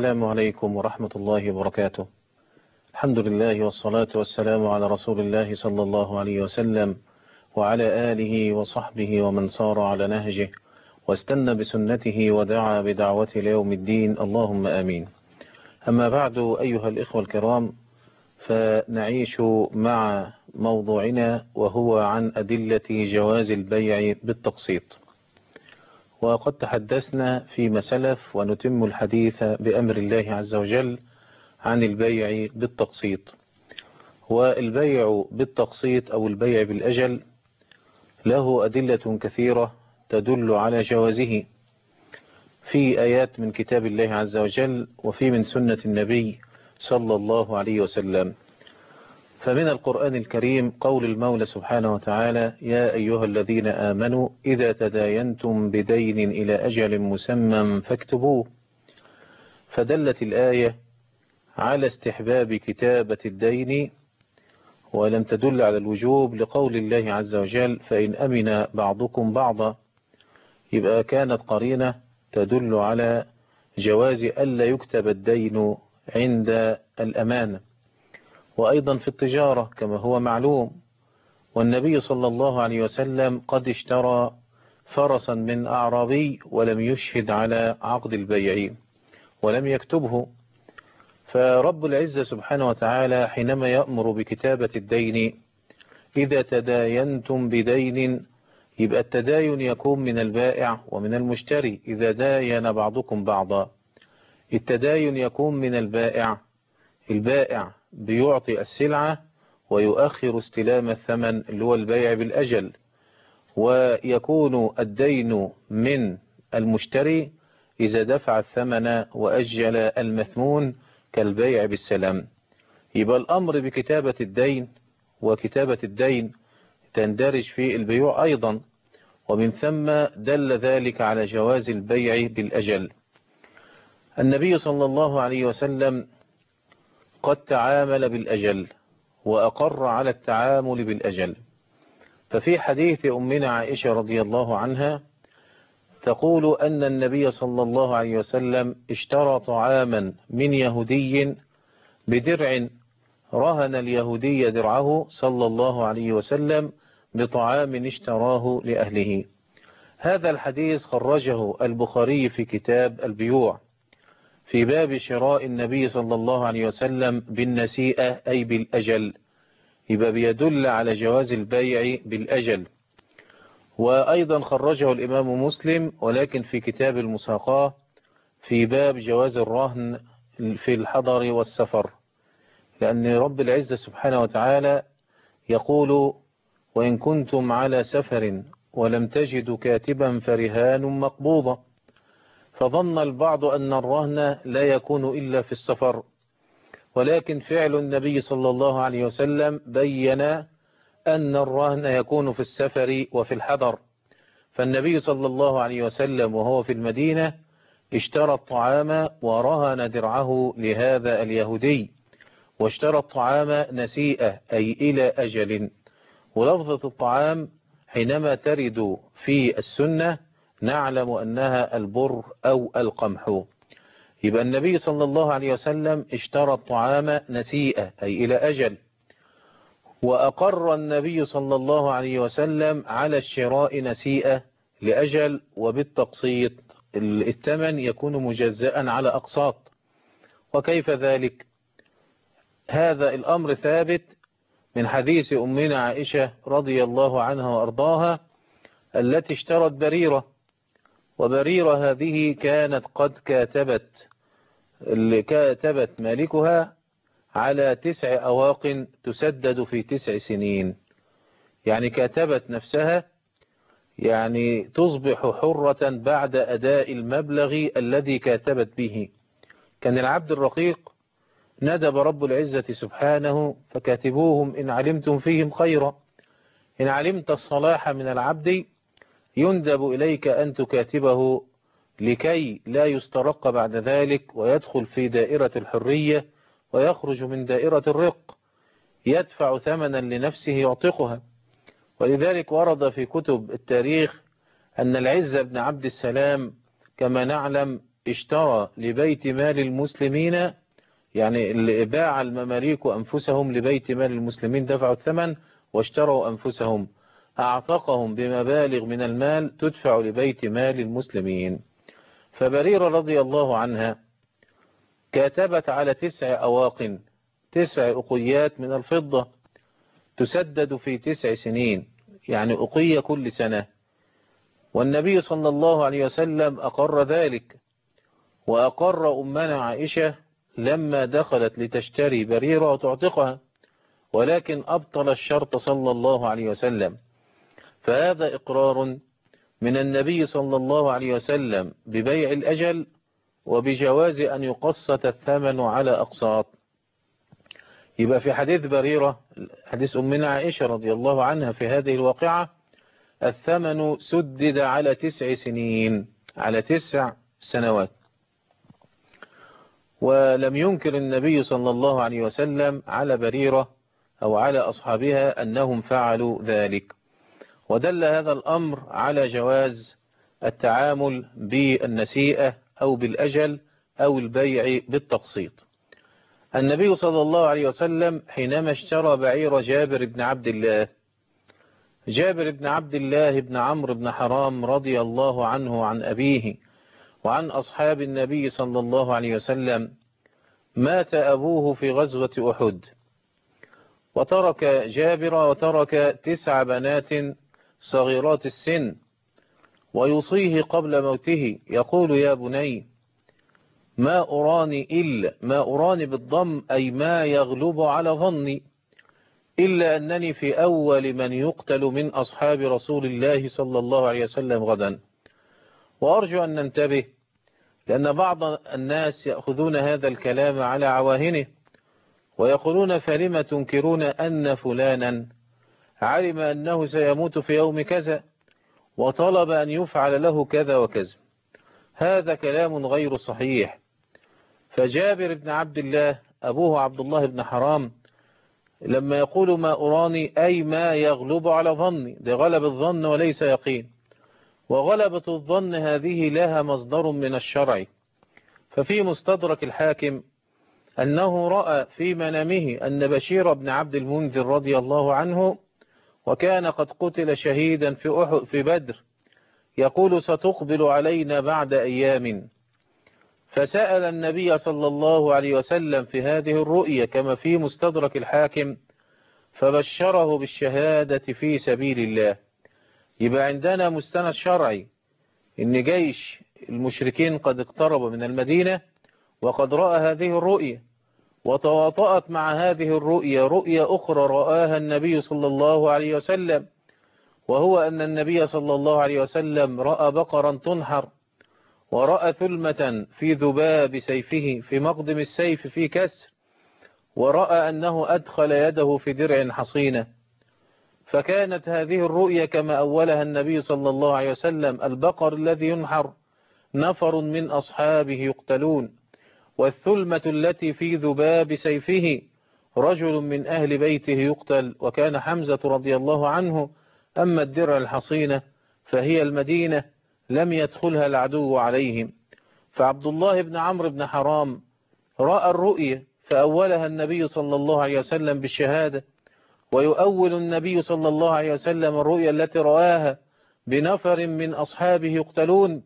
السلام عليكم ورحمة الله وبركاته. الحمد لله والصلاة والسلام على رسول الله صلى الله عليه وسلم وعلى آله وصحبه ومن صار على نهجه واستنى بسنته ودعا بدعوته ليوم الدين، اللهم آمين. أما بعد، أيها الإخوة الكرام، فنعيش مع موضوعنا وهو عن أدلة جواز البيع بالتقسيط. وقد تحدثنا فيما سلف ونتم الحديث بأمر الله عز وجل عن البيع بالتقسيط. والبيع بالتقسيط أو البيع بالأجل له أدلة كثيرة تدل على جوازه في آيات من كتاب الله عز وجل وفي من سنة النبي صلى الله عليه وسلم. فمن القرآن الكريم قول المولى سبحانه وتعالى: يا أيها الذين آمنوا إذا تداينتم بدين إلى أجل مسمى فاكتبوه. فدلت الآية على استحباب كتابة الدين ولم تدل على الوجوب، لقول الله عز وجل: فإن أمن بعضكم بعضا. يبقى كانت قرينة تدل على جواز ألا يكتب الدين عند الأمانة، وأيضا في التجارة كما هو معلوم. والنبي صلى الله عليه وسلم قد اشترى فرسا من أعرابي ولم يشهد على عقد البيع ولم يكتبه. فرب العزة سبحانه وتعالى حينما يأمر بكتابة الدين: إذا تداينتم بدين، يبقى التداين يكون من البائع ومن المشتري. إذا داين بعضكم بعضا، التداين يكون من البائع بيعطي السلعة ويؤخر استلام الثمن اللي هو البيع بالأجل، ويكون الدين من المشتري إذا دفع الثمن وأجل المثمون كالبيع بالسلام. يبقى الأمر بكتابة الدين، وكتابة الدين تندرج في البيوع أيضا، ومن ثم دل ذلك على جواز البيع بالأجل. النبي صلى الله عليه وسلم قد تعامل بالأجل وأقر على التعامل بالأجل. ففي حديث أمنا عائشة رضي الله عنها تقول أن النبي صلى الله عليه وسلم اشترى طعاما من يهودي بدرع، رهن اليهودي درعه صلى الله عليه وسلم بطعام اشتراه لأهله. هذا الحديث خرجه البخاري في كتاب البيوع في باب شراء النبي صلى الله عليه وسلم بالنسيئة أي بالأجل، يبقى بيدل على جواز البيع بالأجل. وأيضا خرجه الإمام مسلم ولكن في كتاب المساقاة في باب جواز الرهن في الحضر والسفر، لأن رب العزة سبحانه وتعالى يقول: وإن كنتم على سفر ولم تجدوا كاتبا فرهان مقبوضة. فظن البعض أن الرهن لا يكون إلا في السفر، ولكن فعل النبي صلى الله عليه وسلم بين أن الرهن يكون في السفر وفي الحضر. فالنبي صلى الله عليه وسلم وهو في المدينة اشترى الطعام ورهن درعه لهذا اليهودي، واشترى الطعام نسيئة أي إلى أجل. ولفظة الطعام حينما ترد في السنة نعلم أنها البر أو القمح. يبقى النبي صلى الله عليه وسلم اشترى الطعام نسيئة أي إلى أجل، وأقر النبي صلى الله عليه وسلم على الشراء نسيئة لأجل وبالتقسيط، الثمن يكون مجزأ على أقساط. وكيف ذلك؟ هذا الأمر ثابت من حديث أمنا عائشة رضي الله عنها وأرضاها التي اشترت بريرة، وبريرة هذه كانت قد كاتبت مالكها على 9 أواق تسدد في 9 سنين. يعني كاتبت نفسها، يعني تصبح حرة بعد أداء المبلغ الذي كاتبت به. كان العبد الرقيق ندب رب العزة سبحانه: فكاتبوهم إن علمتم فيهم خيرا. إن علمت الصلاح من العبد يندب إليك أن تكاتبه لكي لا يسترق بعد ذلك ويدخل في دائرة الحرية ويخرج من دائرة الرق، يدفع ثمنا لنفسه يعتقها. ولذلك ورد في كتب التاريخ أن العز بن عبد السلام كما نعلم اشترى لبيت مال المسلمين، يعني اللي باع المماليك أنفسهم لبيت مال المسلمين دفعوا الثمن واشتروا أنفسهم، أعتقهم بمبالغ من المال تدفع لبيت مال المسلمين. فبريرة رضي الله عنها كاتبت على 9 أواق، 9 أقيات من الفضة تسدد في 9 سنين، يعني أقية كل سنة. والنبي صلى الله عليه وسلم أقر ذلك، وأقر أمنا عائشة لما دخلت لتشتري بريرة وتعتقها، ولكن أبطل الشرط صلى الله عليه وسلم. فهذا إقرار من النبي صلى الله عليه وسلم ببيع الأجل وبجواز أن يقسط الثمن على أقساط. يبقى في حديث بريرة، حديث أمنا عائشة رضي الله عنها في هذه الواقعة، الثمن سدد على 9 سنين، على 9 سنوات. ولم ينكر النبي صلى الله عليه وسلم على بريرة أو على أصحابها أنهم فعلوا ذلك. ودل هذا الأمر على جواز التعامل بالنسيئة أو بالأجل أو البيع بالتقسيط. النبي صلى الله عليه وسلم حينما اشترى بعير جابر بن عبد الله، جابر بن عبد الله بن عمرو بن حرام رضي الله عنه وعن أبيه وعن أصحاب النبي صلى الله عليه وسلم، مات أبوه في غزوة أحد، وترك جابر وترك 9 بنات صغيرات السن، ويوصيه قبل موته يقول: يا بني ما أراني بالضم أي ما يغلب على ظني، إلا أنني في أول من يقتل من أصحاب رسول الله صلى الله عليه وسلم غدا. وأرجو أن ننتبه، لأن بعض الناس يأخذون هذا الكلام على عواهنه ويقولون: فلم تنكرون أن فلانا علم أنه سيموت في يوم كذا وطلب أن يفعل له كذا وكذا. هذا كلام غير صحيح. فجابر بن عبد الله أبوه عبد الله بن حرام لما يقول ما أراني أي ما يغلب على ظني، ده غلب الظن وليس يقين، وغلبة الظن هذه لها مصدر من الشرع. ففي مستدرك الحاكم أنه رأى في منامه أن بشير بن عبد المنذر رضي الله عنه، وكان قد قتل شهيدا في بدر، يقول: ستقبل علينا بعد أيام. فسأل النبي صلى الله عليه وسلم في هذه الرؤية كما في مستدرك الحاكم، فبشره بالشهادة في سبيل الله. يبقى عندنا مستند شرعي إن جيش المشركين قد اقترب من المدينة، وقد رأى هذه الرؤية، وتواطأت مع هذه الرؤية رؤية أخرى رآها النبي صلى الله عليه وسلم، وهو أن النبي صلى الله عليه وسلم رأى بقرا تنحر، ورأى ثلمة في ذباب سيفه في مقدم السيف في كسر، ورأى أنه أدخل يده في درع حصينة. فكانت هذه الرؤيا كما أولها النبي صلى الله عليه وسلم: البقر الذي ينحر نفر من أصحابه يقتلون، والثلمة التي في ذباب سيفه رجل من أهل بيته يقتل، وكان حمزة رضي الله عنه. أما الدرع الحصينة فهي المدينة لم يدخلها العدو عليهم. فعبد الله بن عمرو بن حرام رأى الرؤية فأولها النبي صلى الله عليه وسلم بالشهادة، ويؤول النبي صلى الله عليه وسلم الرؤيا التي رآها بنفر من أصحابه يقتلون.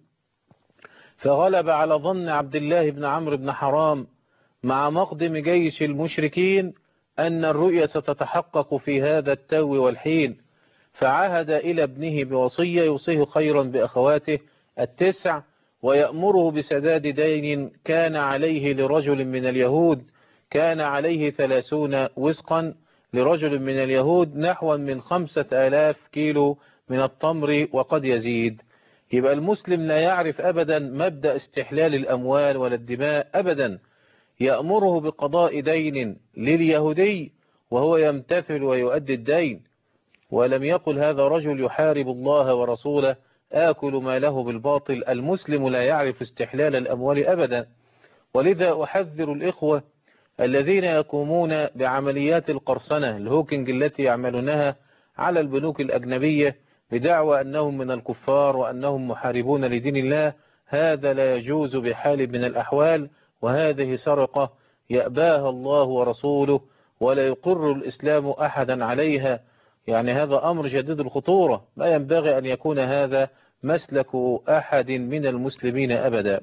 فغلب على ظن عبد الله بن عمرو بن حرام مع مقدم جيش المشركين أن الرؤيا ستتحقق في هذا التو والحين، فعهد إلى ابنه بوصية يوصيه خيرا بأخواته 9، ويأمره بسداد دين كان عليه لرجل من اليهود، كان عليه 30 وسقا لرجل من اليهود، نحو من 5000 كيلو من التمر وقد يزيد. يبقى المسلم لا يعرف أبدا مبدأ استحلال الأموال ولا الدماء أبدا، يأمره بقضاء دين لليهودي وهو يمتثل ويؤدي الدين. ولم يقل هذا رجل يحارب الله ورسوله آكل ماله بالباطل. المسلم لا يعرف استحلال الأموال أبدا. ولذا أحذر الإخوة الذين يقومون بعمليات القرصنة الهوكينج التي يعملونها على البنوك الأجنبية بدعوى أنهم من الكفار وأنهم محاربون لدين الله، هذا لا يجوز بحال من الأحوال، وهذه سرقة يأباها الله ورسوله ولا يقر الإسلام أحدا عليها. يعني هذا أمر جديد الخطورة، ما ينبغي أن يكون هذا مسلك أحد من المسلمين أبدا.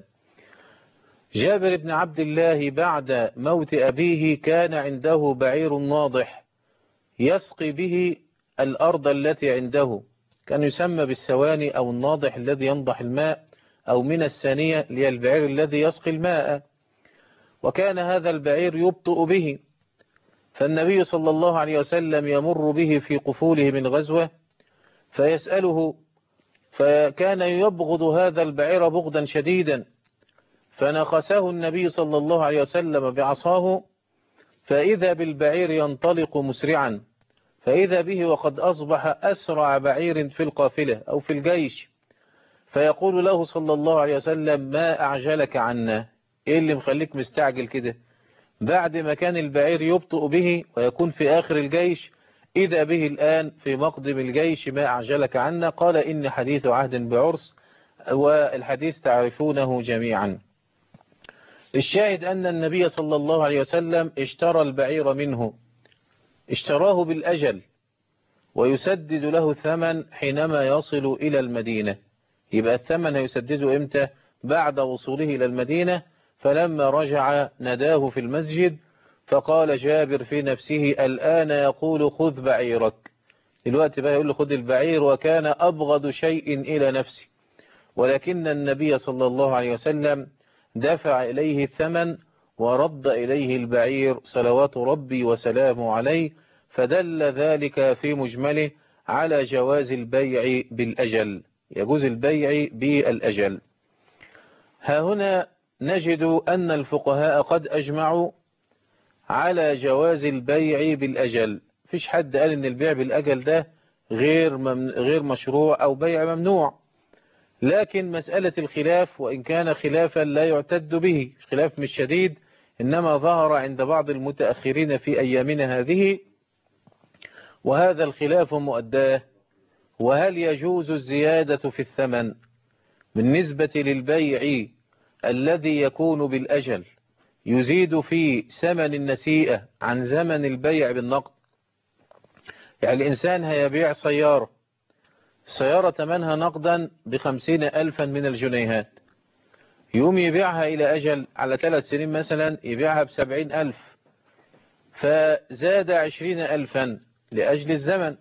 جابر بن عبد الله بعد موت أبيه كان عنده بعير ناضح يسقي به الأرض التي عنده، كان يسمى بالسواني أو الناضح الذي ينضح الماء، أو من السانية للبعير الذي يسقي الماء. وكان هذا البعير يبطئ به، فالنبي صلى الله عليه وسلم يمر به في قفوله من غزوة فيسأله، فكان يبغض هذا البعير بغضا شديدا، فنخسه النبي صلى الله عليه وسلم بعصاه، فإذا بالبعير ينطلق مسرعا، فإذا به وقد أصبح أسرع بعير في القافلة أو في الجيش، فيقول له صلى الله عليه وسلم: ما أعجلك عنا؟ إيه اللي مخليك مستعجل كده؟ بعد ما كان البعير يبطئ به ويكون في آخر الجيش، إذا به الآن في مقدم الجيش، ما أعجلك عنا؟ قال: إن حديث عهد بعرس، والحديث تعرفونه جميعا. الشاهد أن النبي صلى الله عليه وسلم اشترى البعير منه، اشتراه بالأجل، ويسدد له الثمن حينما يصل إلى المدينة. يبقى الثمن هيسدده إمتى؟ بعد وصوله إلى المدينة. فلما رجع نداه في المسجد، فقال جابر في نفسه: الآن يقول خذ بعيرك. دلوقتي بقى يقول له خذ البعير، وكان أبغض شيء إلى نفسه، ولكن النبي صلى الله عليه وسلم دفع إليه الثمن ورد إليه البعير صلوات ربي وسلامه عليه، فدل ذلك في مجمله على جواز البيع بالأجل، يجوز البيع بالأجل. ها هنا نجد أن الفقهاء قد أجمعوا على جواز البيع بالأجل، فيش حد قال أن البيع بالأجل ده غير مشروع أو بيع ممنوع، لكن مسألة الخلاف وإن كان خلافا لا يعتد به، خلاف مش شديد، إنما ظهر عند بعض المتأخرين في أيامنا هذه، وهذا الخلاف مؤداه. وهل يجوز الزيادة في الثمن بالنسبة للبيع الذي يكون بالأجل، يزيد في ثمن النسيئة عن زمن البيع بالنقد؟ يعني الإنسان هيبيع سيارة، السيارة ثمنها نقدا ب50,000 من الجنيهات، يوم يبيعها إلى أجل على 3 سنين مثلا يبيعها ب70,000، فزاد 20,000 لأجل الزمن.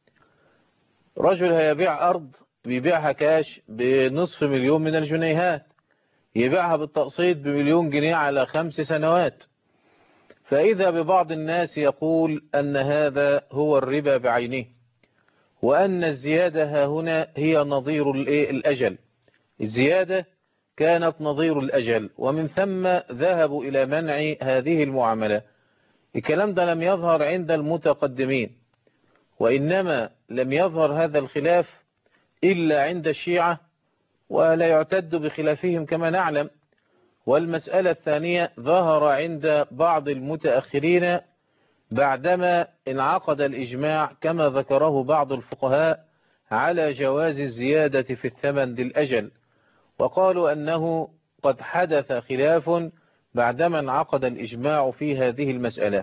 رجل هيبيع أرض بيبيعها كاش ب500,000 من الجنيهات، يبيعها بالتقسيط ب1,000,000 جنيه على 5 سنوات، فإذا ببعض الناس يقول أن هذا هو الربا بعينه، وأن الزيادة ها هنا هي نظير الأجل، الزيادة كانت نظير الأجل، ومن ثم ذهبوا إلى منع هذه المعاملة. الكلام ده لم يظهر عند المتقدمين، وإنما لم يظهر هذا الخلاف إلا عند الشيعة، ولا يعتد بخلافهم كما نعلم. والمسألة الثانية ظهر عند بعض المتأخرين بعدما انعقد الإجماع كما ذكره بعض الفقهاء على جواز الزيادة في الثمن للأجل، وقالوا أنه قد حدث خلاف بعدما انعقد الإجماع في هذه المسألة.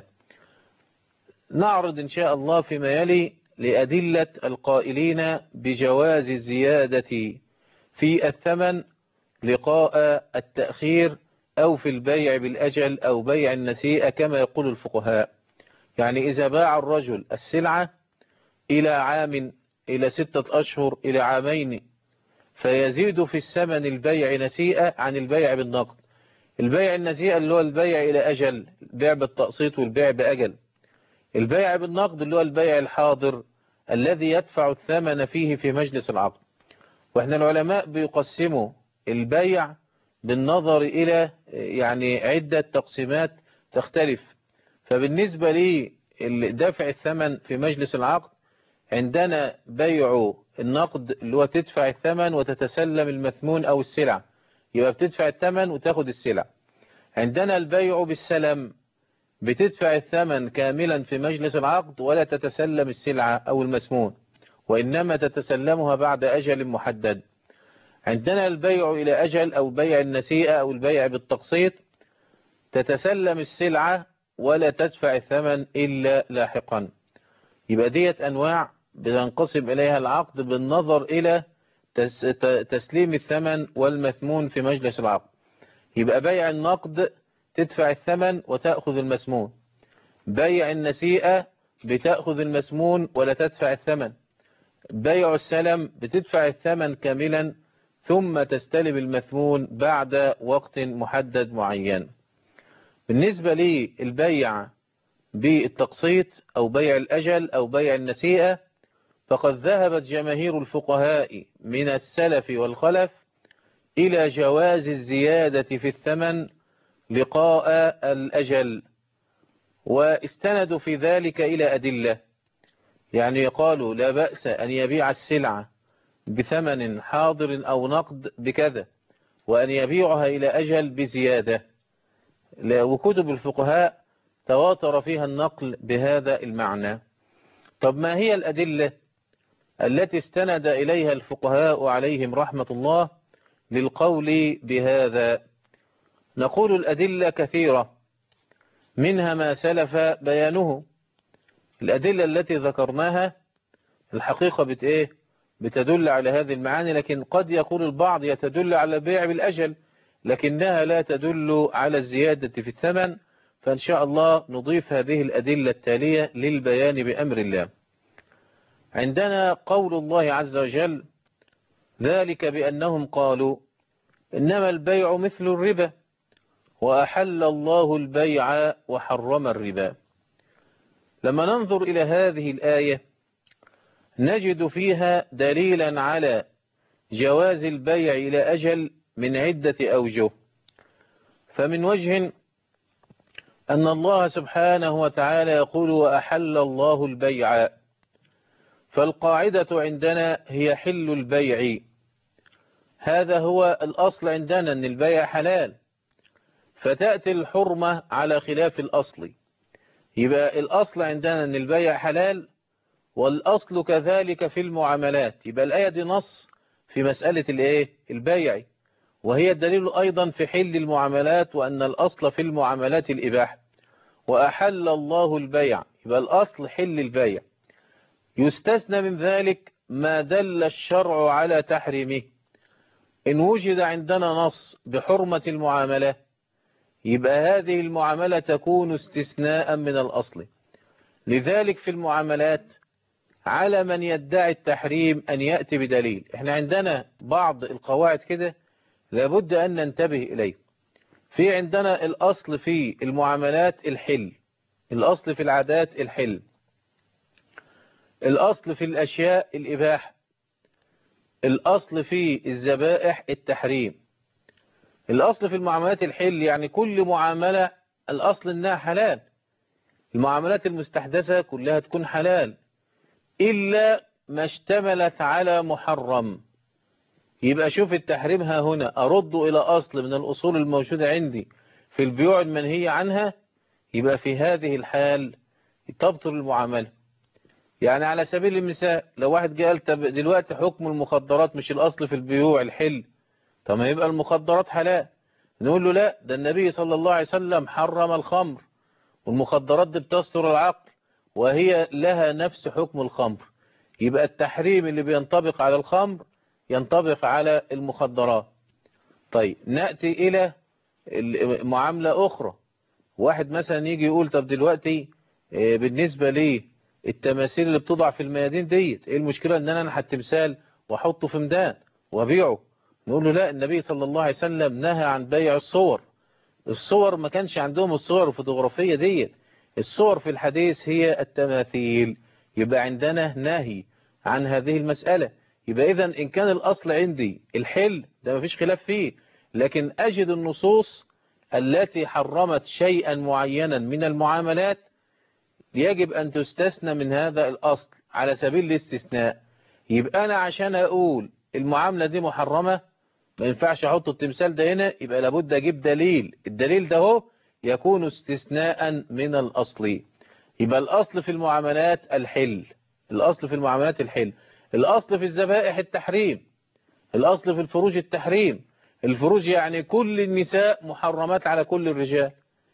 نعرض إن شاء الله فيما يلي لأدلة القائلين بجواز الزيادة في الثمن لقاء التأخير أو في البيع بالأجل أو بيع النسيئة كما يقول الفقهاء. يعني إذا باع الرجل السلعة إلى عام، إلى 6 أشهر، إلى عامين، فيزيد في الثمن البيع نسيئة عن البيع بالنقد. البيع النسيئة اللي هو البيع إلى أجل، البيع بالتقسيط والبيع بأجل. البيع بالنقد اللي هو البيع الحاضر الذي يدفع الثمن فيه في مجلس العقد. وإحنا العلماء بيقسموا البيع بالنظر إلى يعني عدة تقسيمات تختلف. فبالنسبة لي دفع الثمن في مجلس العقد، عندنا بيع النقد اللي هو تدفع الثمن وتتسلم المثمون أو السلع، يبقى بتدفع الثمن وتاخد السلع. عندنا البيع بالسلم، بتدفع الثمن كاملا في مجلس العقد ولا تتسلم السلعة أو المثمون، وإنما تتسلمها بعد أجل محدد. عندنا البيع إلى أجل أو بيع النسيئة أو البيع بالتقسيط، تتسلم السلعة ولا تدفع الثمن إلا لاحقا. يبقى ديت أنواع بتنقسم إليها العقد بالنظر إلى تسليم الثمن والمثمون في مجلس العقد. يبقى بيع النقد تدفع الثمن وتأخذ المسمون، بيع النسيئة بتأخذ المسمون ولا تدفع الثمن، بيع السلم بتدفع الثمن كاملا ثم تستلم المثمون بعد وقت محدد معين. بالنسبة للبيع بالتقسيط أو بيع الأجل أو بيع النسيئة، فقد ذهبت جماهير الفقهاء من السلف والخلف إلى جواز الزيادة في الثمن لقاء الأجل، واستندوا في ذلك إلى أدلة. يعني قالوا لا بأس أن يبيع السلعة بثمن حاضر أو نقد بكذا، وأن يبيعها إلى أجل بزيادة، وكتب الفقهاء تواتر فيها النقل بهذا المعنى. طب ما هي الأدلة التي استند إليها الفقهاء عليهم رحمة الله للقول بهذا؟ نقول الأدلة كثيرة، منها ما سلف بيانه. الأدلة التي ذكرناها الحقيقة بتدل على هذه المعاني، لكن قد يقول البعض يتدل على البيع بالأجل لكنها لا تدل على الزيادة في الثمن. فإن شاء الله نضيف هذه الأدلة التالية للبيان بأمر الله. عندنا قول الله عز وجل: ذلك بأنهم قالوا إنما البيع مثل الربا وأحل الله البيع وحرم الربا. لما ننظر إلى هذه الآية نجد فيها دليلا على جواز البيع إلى أجل من عدة أوجه. فمن وجه أن الله سبحانه وتعالى يقول: وأحل الله البيع، فالقاعدة عندنا هي حل البيع، هذا هو الأصل عندنا أن البيع حلال، فتأتي الحرمة على خلاف الأصل. يبقى الأصل عندنا أن البيع حلال، والأصل كذلك في المعاملات. يبقى الآية دي نص في مسألة البيع، وهي الدليل أيضا في حل المعاملات، وأن الأصل في المعاملات الإباحة. وأحل الله البيع، يبقى الأصل حل البيع، يستثنى من ذلك ما دل الشرع على تحريمه. إن وجد عندنا نص بحرمة المعاملة يبقى هذه المعاملة تكون استثناء من الأصل. لذلك في المعاملات على من يدعي التحريم أن يأتي بدليل. احنا عندنا بعض القواعد كده لابد أن ننتبه إليه. في عندنا الأصل في المعاملات الحل، الأصل في العادات الحل، الأصل في الأشياء الإباحة، الأصل في الذبائح التحريم. الأصل في المعاملات الحل، يعني كل معاملة الأصل إنها حلال. المعاملات المستحدثة كلها تكون حلال إلا ما اشتملت على محرم. يبقى شوف التحريم ها هنا أرد إلى أصل من الأصول الموجودة عندي في البيوع المنهية عنها، يبقى في هذه الحال تبطل المعاملة. يعني على سبيل المثال لو واحد قال طب دلوقتي حكم المخدرات مش الأصل في البيوع الحل، طب ما يبقى المخدرات حلال. نقول له لا، ده النبي صلى الله عليه وسلم حرم الخمر، والمخدرات دي بتستر العقل وهي لها نفس حكم الخمر. يبقى التحريم اللي بينطبق على الخمر ينطبق على المخدرات. طيب نأتي إلى معاملة أخرى. واحد مثلا يجي يقول طب دلوقتي بالنسبة لي التماثيل اللي بتوضع في الميادين ديت ايه المشكلة ان انا انحت تمثال واحطه في ميدان وابيعه؟ نقول له لا، النبي صلى الله عليه وسلم نهى عن بيع الصور. الصور ما كانش عندهم الصور الفوتوغرافية ديت، الصور في الحديث هي التماثيل. يبقى عندنا نهي عن هذه المسألة. يبقى إذن إن كان الأصل عندي الحل ده ما فيش خلاف فيه، لكن أجد النصوص التي حرمت شيئا معينا من المعاملات يجب أن تستثنى من هذا الأصل على سبيل الاستثناء. يبقى أنا عشان أقول المعاملة دي محرمة ما ينفعش أحط التمثال ده هنا، يبقى لابد أجيب دليل. الدليل ده هو يكون استثناء من الأصل. يبقى الأصل في المعاملات الحل، الأصل في المعاملات الحل، الأصل في الذبائح التحريم. الأصل في الفروج التحريم. الفروج يعني كل النساء محرمات على كل الرجال،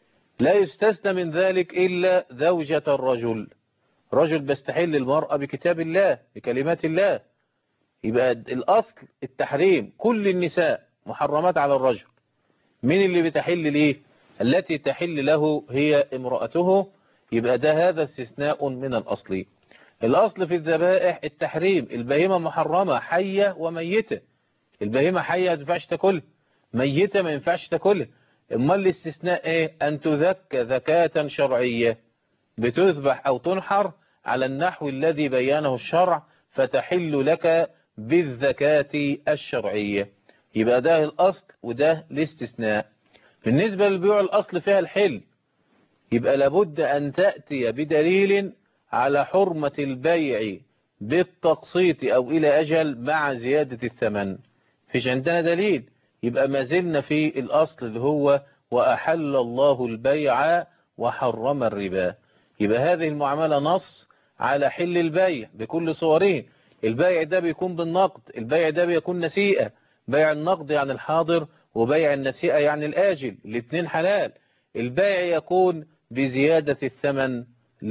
لا يستثنى من ذلك إلا زوجة الرجل. رجل بيستحل المرأة بكتاب الله بكلمات الله، يبقى الأصل التحريم، كل النساء محرمات على الرجل. مين اللي بتحل ليه؟ التي تحل له هي امرأته، يبقى ده هذا استثناء من الأصل. الأصل في الذبائح التحريم، البهيمة محرمة حية وميتة. البهيمة حية ما ينفعش تاكلها، ميتة ما ينفعش تاكلها. امال الاستثناء ايه؟ أن تذكى ذكاة شرعية، بتذبح أو تنحر على النحو الذي بيانه الشرع، فتحل لك بالذكاة الشرعية. يبقى ده الأصل وده الاستثناء. بالنسبة للبيوع الأصل فيها الحل، يبقى لابد أن تأتي بدليل على حرمة البيع بالتقسيط أو إلى أجل مع زيادة الثمن. فيش عندنا دليل، يبقى ما زلنا في الأصل اللي هو وأحل الله البيع وحرم الربا. يبقى هذه المعاملة نص على حل البيع بكل صوره. البيع ده بيكون بالنقد، البيع ده بيكون نسيئة. بيع النقد يعني الحاضر، وبيع النسيئة يعني الآجل، الاثنين حلال. البيع يكون بزيادة الثمن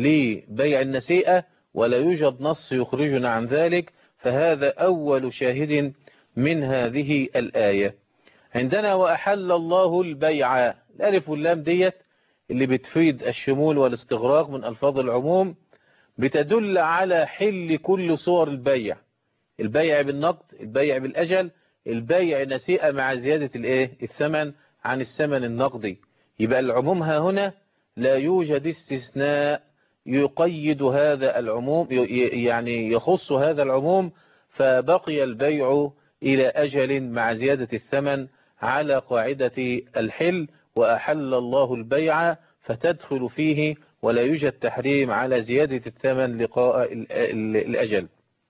لبيع النسيئة، ولا يوجد نص يخرجنا عن ذلك، فهذا أول شاهد من هذه الآية. عندنا وأحل الله البيع، الألف واللام ديت اللي بتفيد الشمول والاستغراق من ألفاظ العموم، بتدل على حل كل صور البيع. البيع بالنقد، البيع بالأجل، البيع نسيئة مع زيادة الثمن عن الثمن النقدي. يبقى العموم ها هنا لا يوجد استثناء يقيد هذا العموم، يعني يخص هذا العموم، فبقي البيع إلى أجل مع زيادة الثمن على قاعدة الحل. وأحل الله البيع فتدخل فيه، ولا يوجد تحريم على زيادة الثمن لقاء الأجل.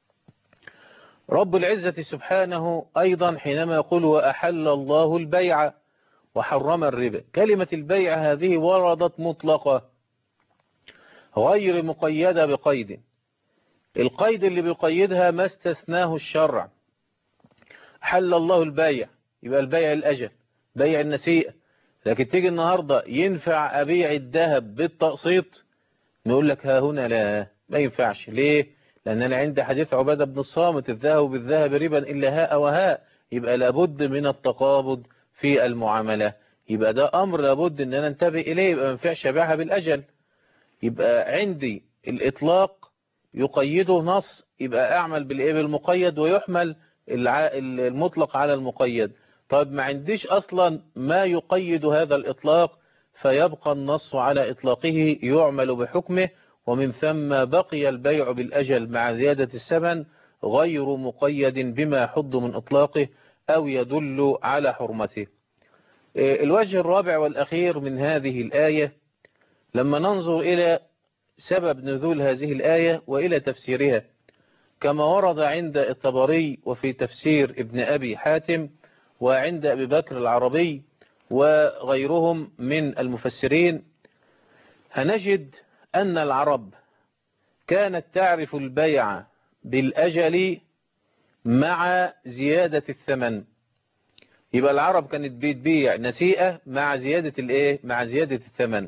رب العزة سبحانه أيضا حينما يقول وأحل الله البيع وحرم الربا، كلمة البيع هذه وردت مطلقة غير مقيدة بقيد. القيد اللي بيقيدها ما استثناه الشرع. حل الله البيع، يبقى البيع الأجل، بيع النسيئة. لكن تيجي النهاردة ينفع أبيع الذهب بالتقسيط؟ نقول لك ها هنا لا، ما ينفعش. ليه؟ لأن أنا عندي حديث عبادة بن الصامت الذهب بالذهب ربا إلا هاء وهاء. يبقى لابد من التقابض في المعاملة. يبقى ده أمر لابد أن أنا انتبه إليه، يبقى ما ينفعش أبيعها بالأجل. يبقى عندي الإطلاق يقيده نص، يبقى أعمل بالمقيد، ويحمل المطلق على المقيد. طيب ما عنديش أصلا ما يقيد هذا الإطلاق، فيبقى النص على إطلاقه يعمل بحكمه، ومن ثم بقي البيع بالأجل مع زيادة الثمن غير مقيد بما يحض من إطلاقه أو يدل على حرمته. الوجه الرابع والأخير من هذه الآية، لما ننظر إلى سبب نزول هذه الآية وإلى تفسيرها، كما ورد عند الطبري وفي تفسير ابن أبي حاتم وعند أبي بكر العربي وغيرهم من المفسرين، هنجد أن العرب كانت تعرف البيع بالأجل مع زيادة الثمن. يبقى العرب كانت بتبيع نسيئة مع زيادة مع زيادة الثمن.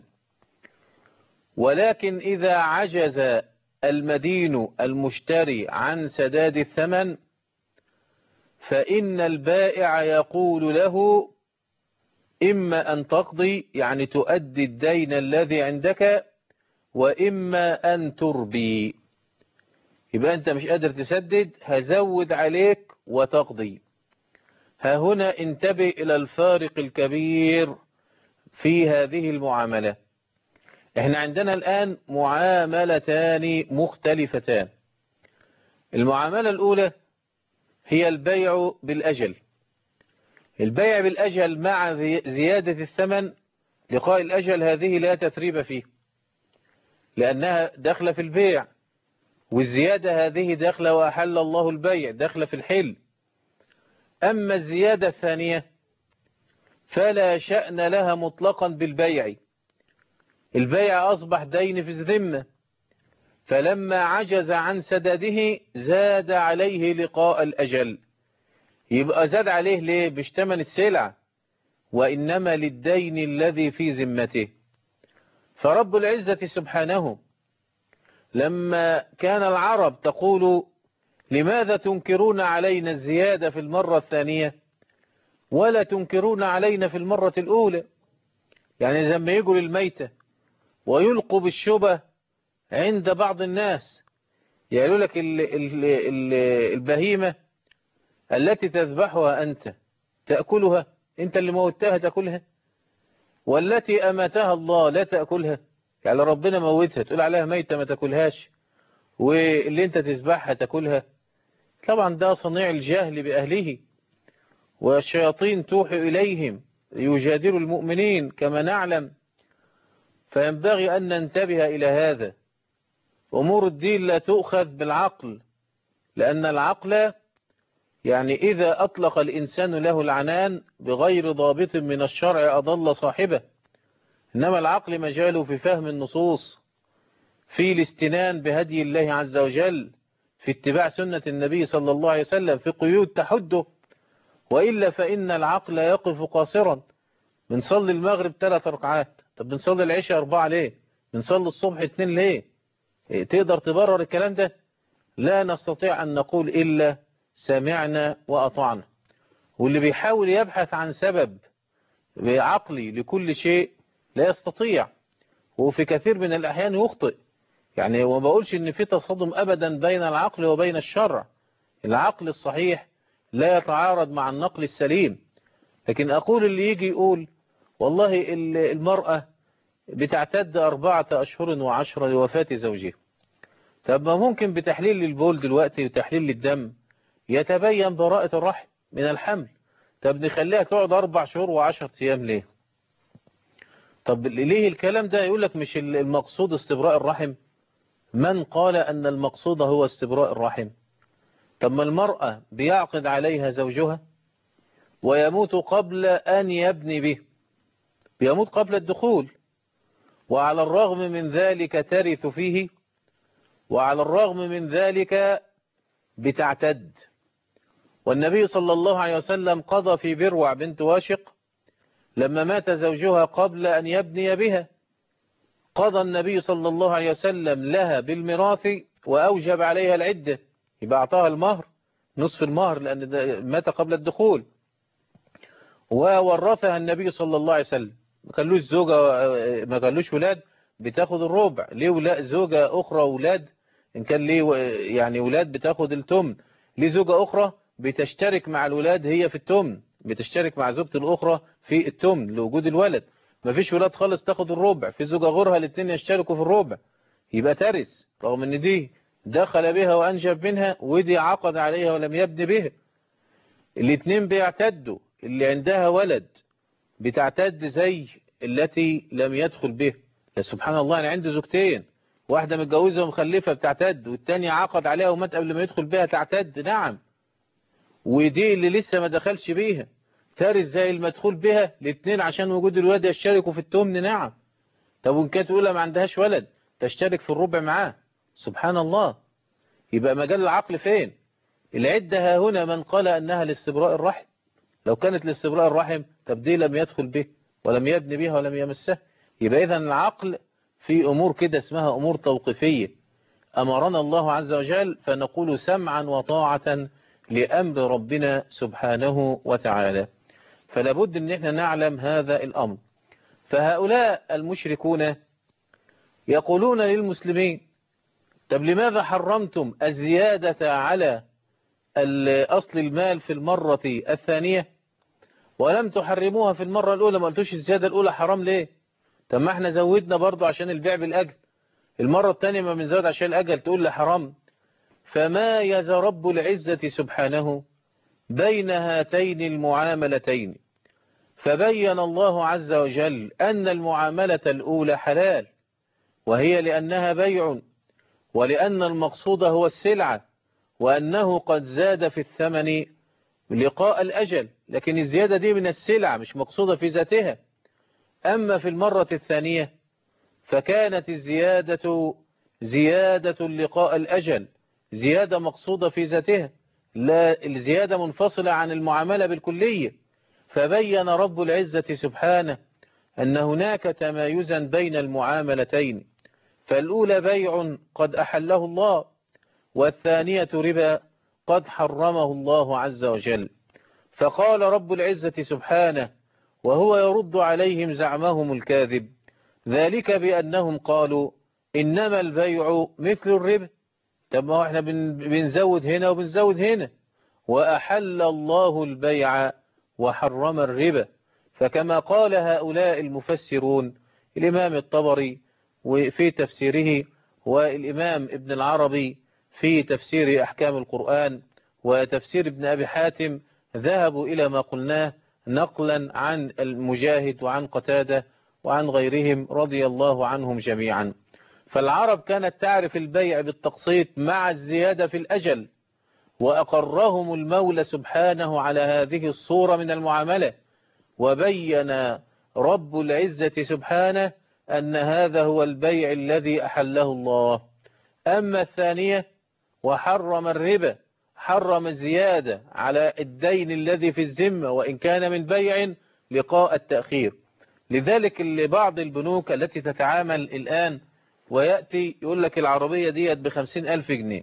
ولكن إذا عجز المدين المشتري عن سداد الثمن، فإن البائع يقول له إما أن تقضي، يعني تؤدي الدين الذي عندك، وإما أن تربي. يبقى أنت مش قادر تسدد، هزود عليك وتقضي. ها هنا انتبه إلى الفارق الكبير في هذه المعاملة. احنا عندنا الآن معاملتان مختلفتان. المعاملة الأولى هي البيع بالأجل. البيع بالأجل مع زيادة الثمن، لقاء الأجل هذه لا تثريب فيه، لأنها داخلة في البيع، والزيادة هذه داخلة وأحل الله البيع، داخلة في الحل. أما الزيادة الثانية فلا شأن لها مطلقا بالبيع. البيع أصبح دين في الذمة، فلما عجز عن سداده زاد عليه لقاء الأجل. يبقى زاد عليه ليه؟ مش تمن السلع، وإنما للدين الذي في ذمته. فرب العزة سبحانه لما كان العرب تقول لماذا تنكرون علينا الزيادة في المرة الثانية ولا تنكرون علينا في المرة الأولى؟ يعني زي ما يجوا للميتة ويلقوا بالشبه عند بعض الناس، يقولوا لك البهيمة التي تذبحها أنت تأكلها؟ أنت اللي موتها تأكلها؟ والتي أماتها الله لا تأكلها؟ يعني ربنا موتها تقول عليها ميتة ما تأكلهاش، واللي أنت تذبحها تأكلها؟ طبعا ده صنيع الجهل بأهله، والشياطين توحي إليهم يجادل المؤمنين كما نعلم. فينبغي أن ننتبه إلى هذا. أمور الدين لا تؤخذ بالعقل، لأن العقل يعني إذا أطلق الإنسان له العنان بغير ضابط من الشرع أضل صاحبه. إنما العقل مجاله في فهم النصوص، في الاستنان بهدي الله عز وجل، في اتباع سنة النبي صلى الله عليه وسلم، في قيود تحده. وإلا فإن العقل يقف قاصرا. بنصلي المغرب 3 ركعات، طب بنصلي العشاء 4 ليه؟ بنصلي الصبح 2 ليه؟ تقدر تبرر الكلام ده؟ لا نستطيع أن نقول إلا سمعنا وأطعنا. واللي بيحاول يبحث عن سبب عقلي لكل شيء لا يستطيع، وفي كثير من الأحيان يخطئ. يعني وما بقولش إن في تصادم أبدا بين العقل وبين الشرع. العقل الصحيح لا يتعارض مع النقل السليم. لكن أقول اللي يجي يقول والله المرأة بتعتد 4 أشهر و10 لوفاة زوجها، طب ما ممكن بتحليل البول دلوقتي وتحليل الدم يتبين براءة الرحم من الحمل. طب نخليها تقعد 4 شهور و10 أيام ليه؟ طب ليه الكلام ده؟ يقول لك مش المقصود استبراء الرحم. من قال أن المقصود هو استبراء الرحم؟ طب ما المرأة بيعقد عليها زوجها ويموت قبل أن يبني به، بيموت قبل الدخول، وعلى الرغم من ذلك ترث فيه، وعلى الرغم من ذلك بتعتد. والنبي صلى الله عليه وسلم قضى في بروع بنت واشق لما مات زوجها قبل أن يبني بها، قضى النبي صلى الله عليه وسلم لها بالميراث وأوجب عليها العدة. يبقى أعطاها المهر، نصف المهر، لأن مات قبل الدخول، وورثها النبي صلى الله عليه وسلم. ما كانلوش زوجة، ما كانلوش ولاد، بتاخد الربع. ليه زوجة أخرى ولاد؟ إن كان ليه يعني ولاد بتاخد التمن. ليه زوجة أخرى بتشترك مع الولاد هي في التمن، بتشترك مع زوجة الأخرى في التمن لوجود الولد. ما فيش ولاد خالص تاخد الربع، في زوجة غيرها الاثنين يشتركوا في الربع، يبقى ترث، رغم ان دي دخل بها وأنجب منها ودي عقد عليها ولم يبن بها. الاثنين بيعتدوا، اللي عندها ولد بتعتد زي التي لم يدخل به. سبحان الله، أنا عندي زوجتين، واحدة متجوزة ومخلفة بتعتد، والتانية عقد عليها ومات قبل ما يدخل بها تعتد. نعم. ودي اللي لسه ما دخلش بيها ترث زي المدخول بها، الاثنين عشان وجود الولد يشتركوا في التمن. نعم. طب وإن كانت أولى ما عندهاش ولد تشترك في الربع معاه. سبحان الله. يبقى مجال العقل فين؟ العدة ها هنا من قال أنها لاستبراء الرحم. لو كانت لاستبراء الرحم طب دي لم يدخل به ولم يبني بها ولم يمسها. يبقى إذن العقل في أمور كده اسمها أمور توقيفية، أمرنا الله عز وجل فنقول سمعا وطاعة لأمر ربنا سبحانه وتعالى. فلا بد أن احنا نعلم هذا الأمر. فهؤلاء المشركون يقولون للمسلمين طب لماذا حرمتم الزيادة على أصل المال في المرة الثانية ولم تحرموها في المرة الأولى؟ ما قلتوش الزيادة الأولى حرام ليه؟ طب ما احنا زودنا برضو عشان البيع بالأجل، المرة الثانية ما بنزود عشان الأجل تقول لي حرام. فمايز رب العزة سبحانه بين هاتين المعاملتين، فبين الله عز وجل أن المعاملة الأولى حلال، وهي لأنها بيع، ولأن المقصود هو السلعة، وأنه قد زاد في الثمن لقاء الأجل، لكن الزيادة دي من السلعة مش مقصودة في ذاتها. أما في المرة الثانية فكانت الزيادة زيادة لقاء الأجل، زيادة مقصودة في ذاتها، لا الزيادة منفصلة عن المعاملة بالكلية. فبين رب العزة سبحانه أن هناك تمايزا بين المعاملتين، فالأولى بيع قد أحله الله، والثانية ربا قد حرمه الله عز وجل. فقال رب العزة سبحانه وهو يرد عليهم زعمهم الكاذب: ذلك بأنهم قالوا إنما البيع مثل الربا. طب ما احنا بنزود هنا وبنزود هنا، وأحل الله البيع وحرم الربا. فكما قال هؤلاء المفسرون، الإمام الطبري وفي تفسيره، والإمام ابن العربي في تفسير أحكام القرآن، وتفسير ابن أبي حاتم، ذهبوا إلى ما قلناه نقلا عن المجاهد وعن قتادة وعن غيرهم رضي الله عنهم جميعا. فالعرب كانت تعرف البيع بالتقسيط مع الزيادة في الأجل، وأقرهم المولى سبحانه على هذه الصورة من المعاملة، وبين رب العزة سبحانه أن هذا هو البيع الذي أحله الله. أما الثانية وحرم الربا، حرم الزيادة على الدين الذي في الذمة وإن كان من بيع لقاء التأخير. لذلك بعض البنوك التي تتعامل الآن ويأتي يقول لك العربية ديت ب50,000 جنيه،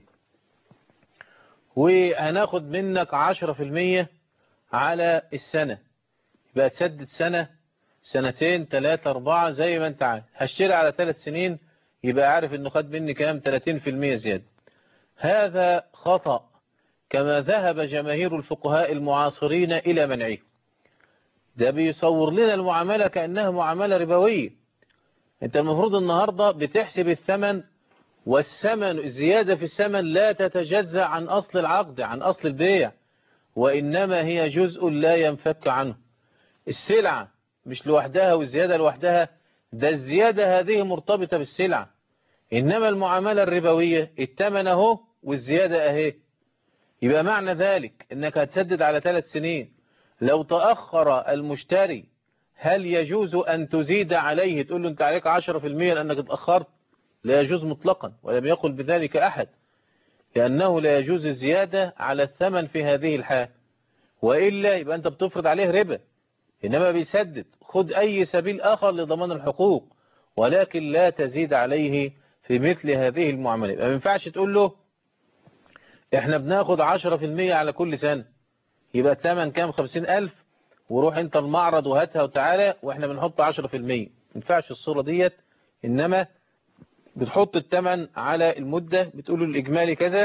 وهناخد منك 10% على السنة، يبقى تسدد سنة، سنتين، 3، 4 زي ما انت عارف. هشتري على 3 سنين، يبقى عارف انه خد مني كام؟ 30% زيادة. هذا خطأ، كما ذهب جماهير الفقهاء المعاصرين إلى منعه. ده بيصور لنا المعاملة كأنها معاملة ربوية. انت المفروض النهاردة بتحسب الثمن، والثمن الزيادة في الثمن لا تتجزأ عن أصل العقد، عن أصل البيع، وإنما هي جزء لا ينفك عنه. السلعة مش لوحدها والزيادة لوحدها، ده الزيادة هذه مرتبطة بالسلعة. إنما المعاملة الربوية الثمن اهو والزيادة اهي. يبقى معنى ذلك إنك هتسدد على 3 سنين، لو تأخر المشتري هل يجوز أن تزيد عليه تقول له أنت عليك 10% لأنك اتأخرت؟ لا يجوز مطلقا، ولم يقل بذلك أحد، لأنه لا يجوز الزيادة على الثمن في هذه الحال، وإلا يبقى أنت بتفرض عليه ربا. إنما بيسدد، خد أي سبيل آخر لضمان الحقوق، ولكن لا تزيد عليه في مثل هذه المعاملات. ما ينفعش تقول له إحنا بناخد 10% على كل سنة، يبقى الثمن كام؟ 50,000، وروح أنت المعرض وهاتها وتعالى وإحنا بنحط 10%. ما ينفعش الصورة ديت. إنما بتحط الثمن على المدة، بتقول له الإجمالي كذا،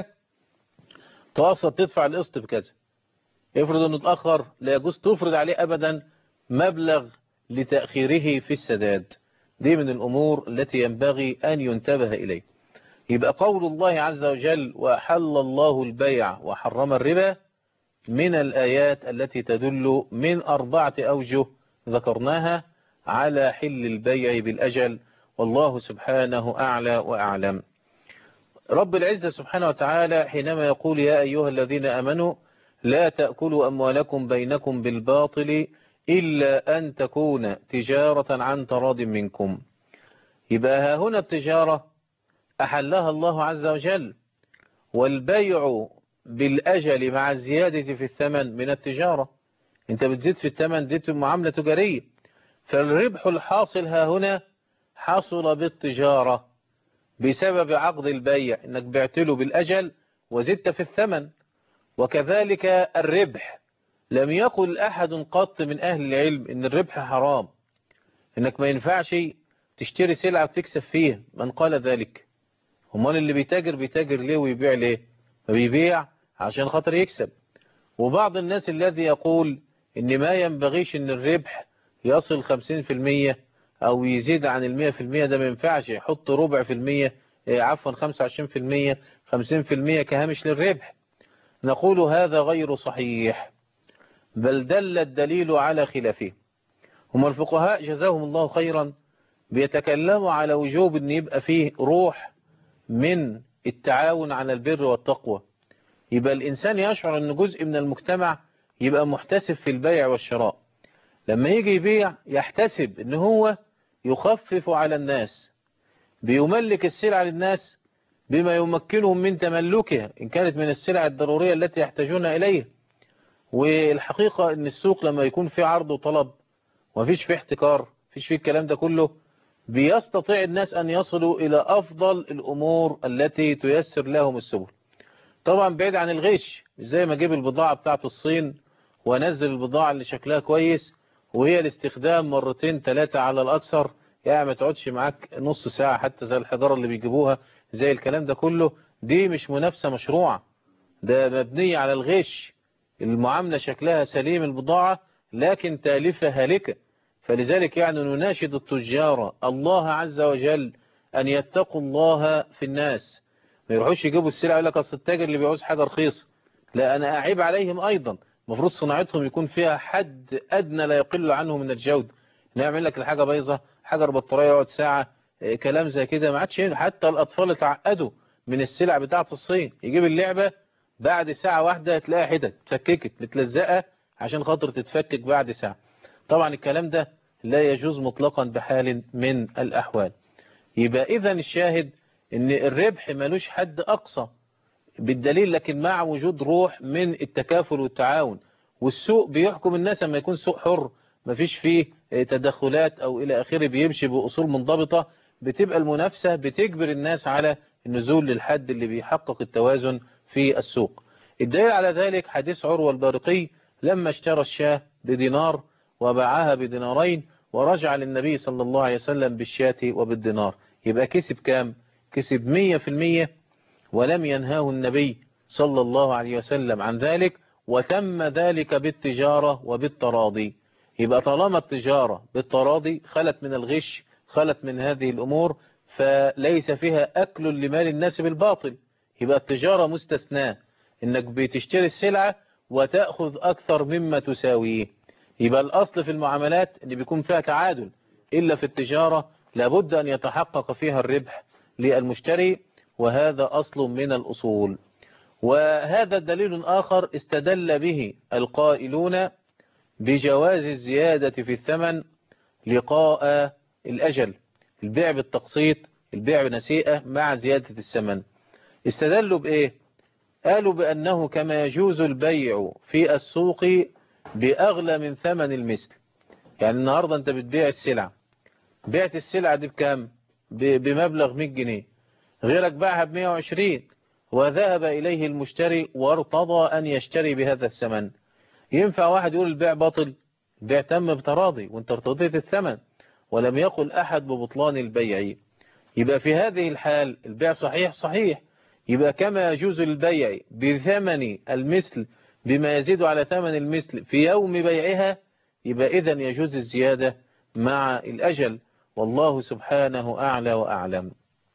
تقسط تدفع القسط بكذا. افرض انه اتأخر، لا يجوز تفرض عليه أبدا مبلغ لتأخيره في السداد. دي من الأمور التي ينبغي أن ينتبه إليه. يبقى قول الله عز وجل وأحل الله البيع وحرم الربا من الآيات التي تدل من 4 أوجه ذكرناها على حل البيع بالأجل، والله سبحانه أعلى وأعلم. رب العزة سبحانه وتعالى حينما يقول يا أيها الذين آمنوا لا تأكلوا أموالكم بينكم بالباطل إلا أن تكون تجارة عن تراض منكم. يبقى ها هنا التجارة أحلها الله عز وجل، والبيع بالأجل مع الزيادة في الثمن من التجارة. انت بتزيد في الثمن، دي معاملة تجارية. فالربح الحاصل ها هنا حصل بالتجارة بسبب عقد البيع، انك بعت له بالأجل وزدت في الثمن. وكذلك الربح، لم يقل أحد قط من أهل العلم إن الربح حرام، إنك ما ينفعش تشتري سلعة وتكسب فيها. من قال ذلك؟ امال اللي بيتاجر ليه ويبيع ليه؟ بيبيع عشان خاطر يكسب. وبعض الناس الذي يقول إن ما ينبغيش إن الربح يصل 50% أو يزيد عن 100%، ده ما ينفعش، يحط ربع في المية، عفوا 25%، 50% كهامش للربح. نقول هذا غير صحيح، بل دل الدليل على خلافه. هم الفقهاء جزاهم الله خيرا بيتكلموا على وجوب أن يبقى فيه روح من التعاون على البر والتقوى. يبقى الإنسان يشعر أن جزء من المجتمع يبقى محتسب في البيع والشراء، لما يجي يبيع يحتسب أن هو يخفف على الناس، بيملك السلعة للناس، بما يمكنهم من تملكها إن كانت من السلع الضرورية التي يحتاجون إليها. والحقيقة أن السوق لما يكون في عرض وطلب ومفيش فيه احتكار، مفيش فيه الكلام ده كله، بيستطيع الناس أن يصلوا إلى أفضل الأمور التي تيسر لهم السبل. طبعا بعيد عن الغش، زي ما اجيب البضاعة بتاعت الصين وانزل البضاعة اللي شكلها كويس وهي الاستخدام مرتين ثلاثة على الأكثر، يعني ما تقعدش معاك نص ساعة حتى زي الحجارة اللي بيجيبوها، زي الكلام ده كله. دي مش منافسة مشروعة، ده مبنية على الغش. المعاملة شكلها سليم البضاعة لكن تالفة هالكة. فلذلك يعني نناشد التجار الله عز وجل أن يتقوا الله في الناس، ما يروحوش يجيبوا السلع يقول لك أصل التاجر اللي بيعوز حاجة رخيصة. لا، أنا أعيب عليهم أيضا. المفروض صناعتهم يكون فيها حد أدنى لا يقل عنه من الجودة. نعمل لك الحاجة بايظة، حجر بطارية يقعد ساعة، كلام زي كده ما عادش. حتى الأطفال اتعقدوا من السلع بتاعة الصين، يجيب اللعبة بعد ساعة واحدة تلاقي حتت اتفككت متلزقة عشان خاطر تتفكك بعد ساعة. طبعا الكلام ده لا يجوز مطلقا بحال من الأحوال. يبقى إذا الشاهد ان الربح ملوش حد أقصى بالدليل، لكن مع وجود روح من التكافل والتعاون. والسوق بيحكم الناس لما يكون سوق حر مفيش فيه تدخلات أو إلى آخره، بيمشي بأصول منضبطة، بتبقى المنافسة بتجبر الناس على النزول للحد اللي بيحقق التوازن في السوق. الدليل على ذلك حديث عروة البارقي لما اشترى الشاة بدينار وباعها بدينارين ورجع للنبي صلى الله عليه وسلم بالشاة وبالدينار. يبقى كسب كام؟ كسب 100%، ولم ينهاه النبي صلى الله عليه وسلم عن ذلك، وتم ذلك بالتجارة وبالتراضي. يبقى طالما التجارة بالتراضي خلت من الغش، خلت من هذه الأمور، فليس فيها أكل لمال الناس بالباطل. يبقى التجارة مستثناة، إنك بتشتري السلعة وتأخذ أكثر مما تساويه. يبقى الأصل في المعاملات إن بيكون فيها تعادل، إلا في التجارة لابد أن يتحقق فيها الربح للمشتري، وهذا أصل من الأصول. وهذا دليل آخر استدل به القائلون بجواز الزيادة في الثمن لقاء الأجل، البيع بالتقسيط، البيع بنسيئة مع زيادة الثمن. استدلوا بإيه؟ قالوا بأنه كما يجوز البيع في السوق بأغلى من ثمن المثل. يعني النهاردة أنت بتبيع السلعة، بعت السلعة دي بكام؟ بمبلغ 100 جنيه، غيرك باعها ب120 وذهب إليه المشتري وارتضى أن يشتري بهذا الثمن. ينفع واحد يقول البيع باطل؟ البيع تم بتراضي وانت ارتضيت الثمن، ولم يقل أحد ببطلان البيع. يبقى في هذه الحال البيع صحيح صحيح. يبقى كما يجوز البيع بثمن المثل بما يزيد على ثمن المثل في يوم بيعها، يبقى إذن يجوز الزيادة مع الأجل. والله سبحانه أعلى وأعلم.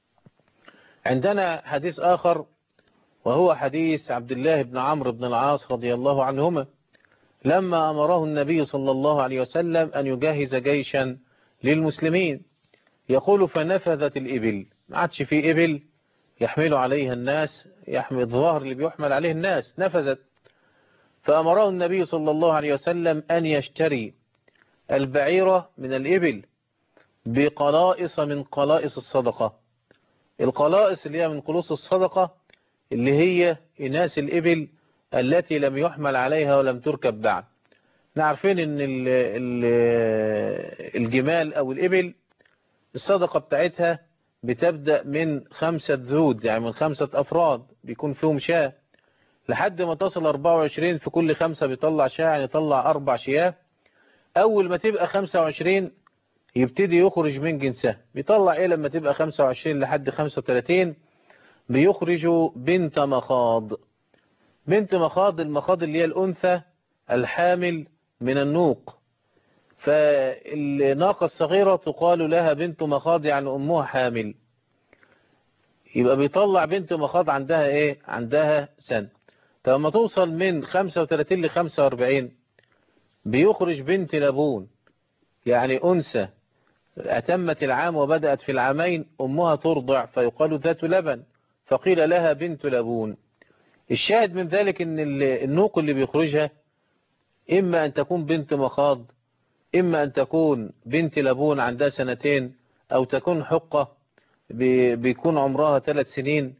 عندنا حديث آخر وهو حديث عبد الله بن عمرو بن العاص رضي الله عنهما لما أمره النبي صلى الله عليه وسلم أن يجهز جيشا للمسلمين. يقول فنفذت الإبل، ما عادش في إبل يحمل عليها الناس، يحمل الظهر اللي بيحمل عليه الناس، نفذت. فأمره النبي صلى الله عليه وسلم أن يشتري البعيرة من الإبل بقلائص من قلائص الصدقة. القلائص اللي هي من قلوص الصدقة، اللي هي إناث الإبل التي لم يحمل عليها ولم تركب بعد. نعرفين ان الجمال او الإبل الصدقة بتاعتها بتبدأ من 5 ذود، يعني من 5 أفراد بيكون فيهم شاة، لحد ما تصل 24 في كل 5 بيطلع شاة، يعني يطلع 4 شياه. أول ما تبقى 25 يبتدي يخرج من جنسها. بيطلع إيه لما تبقى 25 لحد 35؟ بيخرجوا بنت مخاض. بنت مخاض، المخاض اللي هي الأنثى الحامل من النوق. فالناقة الصغيرة تقال لها بنت مخاض، يعني أمها حامل. يبقى بيطلع بنت مخاض عندها إيه؟ عندها سنة. طب لما توصل من 35 ل 45 بيخرج بنت لبون، يعني أنثى أتمت العام وبدأت في العامين، أمها ترضع فيقال ذات لبن، فقيل لها بنت لبون. الشاهد من ذلك ان النوق اللي بيخرجها إما أن تكون بنت مخاض، إما أن تكون بنت لبون عندها 2 سنين، أو تكون حقة بيكون عمرها 3 سنين.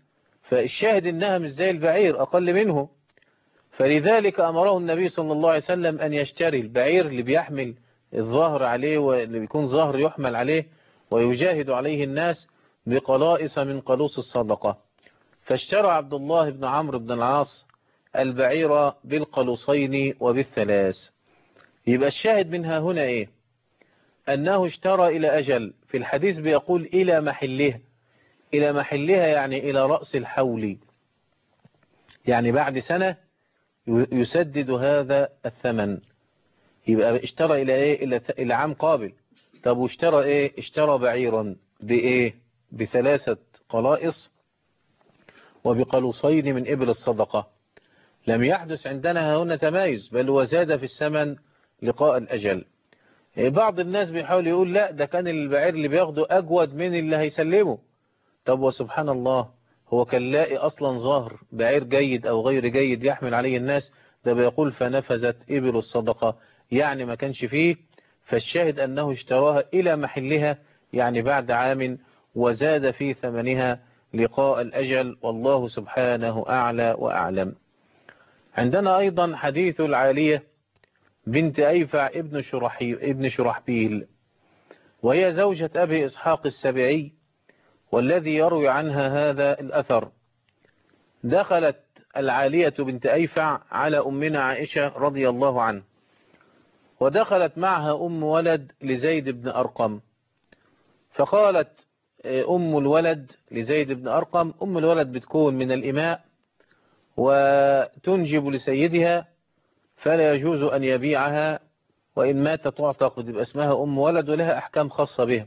فالشاهد إنها مش زي البعير، أقل منه. فلذلك أمره النبي صلى الله عليه وسلم أن يشتري البعير اللي بيحمل الظهر عليه، واللي بيكون ظهر يحمل عليه ويجاهد عليه الناس، بقلائص من قلوص الصدقة. فاشترى عبد الله بن عمرو بن العاص البعير بالقلوصين وبالثلاث. يبقى الشاهد منها هنا إيه؟ أنه اشترى إلى أجل. في الحديث بيقول إلى محلها. إلى محلها يعني إلى رأس الحول، يعني بعد سنة يسدد هذا الثمن. يبقى اشترى إلى إيه؟ إلى عام قابل. طب واشترى إيه؟ اشترى بعيرا بإيه؟ ب3 قلائص وبقلوصين من إبل الصدقة. لم يحدث عندنا هنا تمايز، بل وزاد في الثمن لقاء الأجل. بعض الناس بيحاول يقول لا، ده كان البعير اللي بياخده أجود من اللي هيسلمه. طب وسبحان الله، هو كان لاقي أصلا ظهر بعير جيد أو غير جيد يحمل عليه الناس؟ ده بيقول فنفذت إبل الصدقة، يعني ما كانش فيه. فالشاهد أنه اشتراها إلى محلها، يعني بعد عام، وزاد في ثمنها لقاء الأجل، والله سبحانه أعلى وأعلم. عندنا أيضا حديث العالية بنت أيفع ابن شرحبيل، وهي زوجة أبي إسحاق السبيعي، والذي يروي عنها هذا الأثر. دخلت العالية بنت أيفع على أمنا عائشة رضي الله عنها، ودخلت معها أم ولد لزيد بن أرقم. فقالت أم الولد لزيد بن أرقم، أم الولد بتكون من الإماء وتنجب لسيدها، فلا يجوز أن يبيعها، وإن مات تعتق، وتبقى اسمها أم ولد ولها أحكام خاصة بها.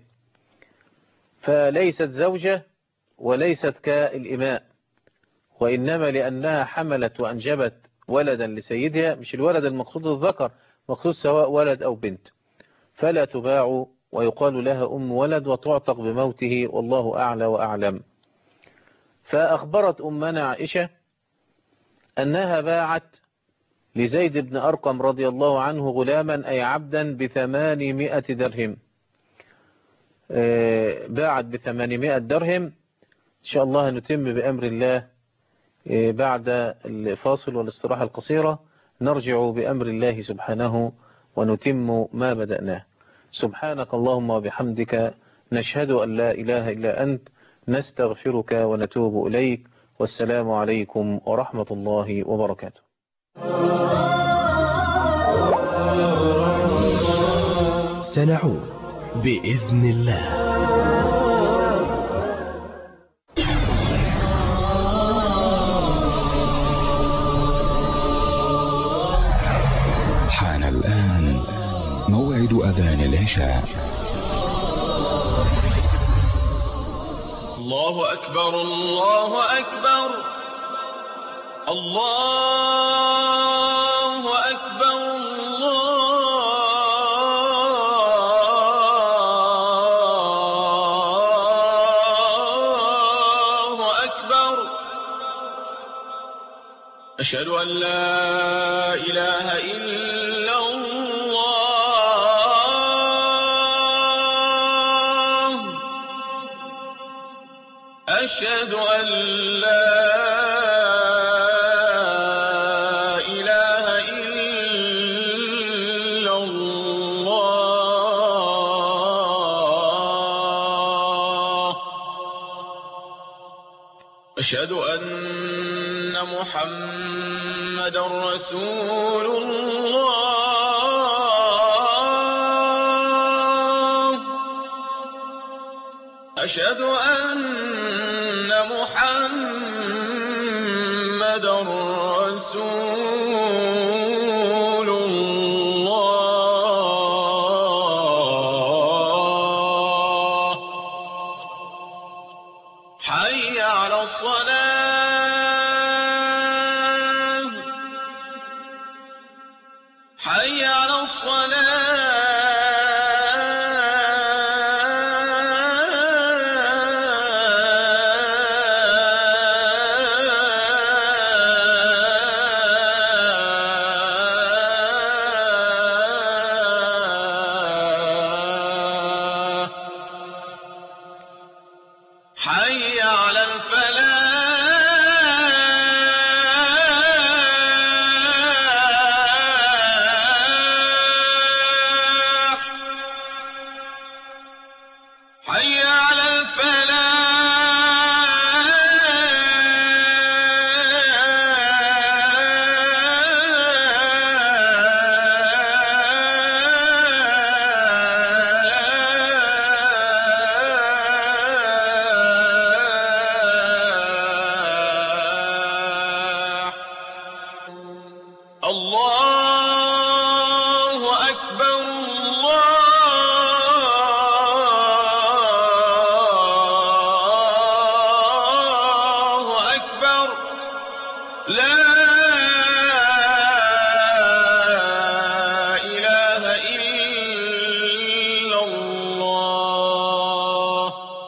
فليست زوجة وليست كالإماء، وإنما لأنها حملت وأنجبت ولدا لسيدها، مش الولد المقصود الذكر، مقصود سواء ولد أو بنت، فلا تباع، ويقال لها أم ولد وتعتق بموته، والله أعلى وأعلم. فأخبرت أمنا عائشة أنها باعت لزيد بن أرقم رضي الله عنه غلاما، أي عبدا، ب800 درهم. باعت ب800 درهم. إن شاء الله نتم بأمر الله بعد الفاصل والاستراحة القصيرة، نرجع بأمر الله سبحانه ونتم ما بدأناه. سبحانك اللهم وبحمدك، نشهد أن لا إله إلا أنت، نستغفرك ونتوب إليك، والسلام عليكم ورحمة الله وبركاته. سنعود بإذن الله. حان الآن موعد أذان العشاء. الله أكبر، الله أكبر، الله أكبر، الله أكبر. أشهد أن لا إله إلا الله، أشهد أن لا إله إلا الله، أشهد أن محمد رسول الله، أشهد أن محمد رسول الله. حي على الصلاة، حي على الصلاة، حي على الفلاح، لا إله إلا الله.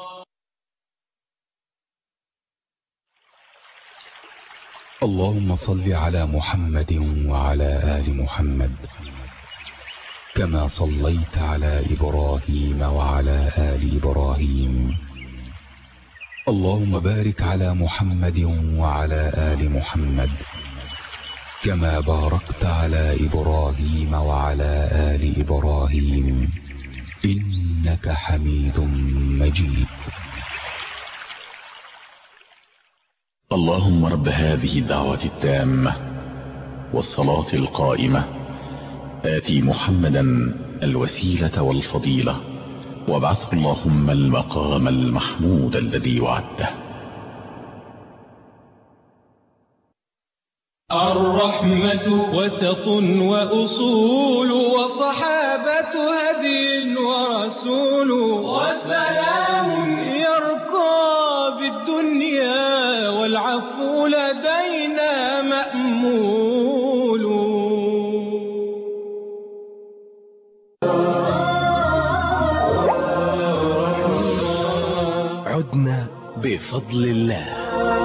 اللهم صل على محمد وعلى آل محمد كما صليت على إبراهيم وعلى آل إبراهيم. اللهم بارك على محمد وعلى آل محمد كما باركت على إبراهيم وعلى آل إبراهيم إنك حميد مجيد. اللهم رب هذه الدعوة التامة والصلاة القائمة آتي محمدا الوسيلة والفضيلة وابعثه اللهم المقام المحمود الذي وعدته. الرحمة وسط وأصول وصحابة هدي ورسول وسلام يرقى بالدنيا والعفو لدينا مأمول. عدنا بفضل الله.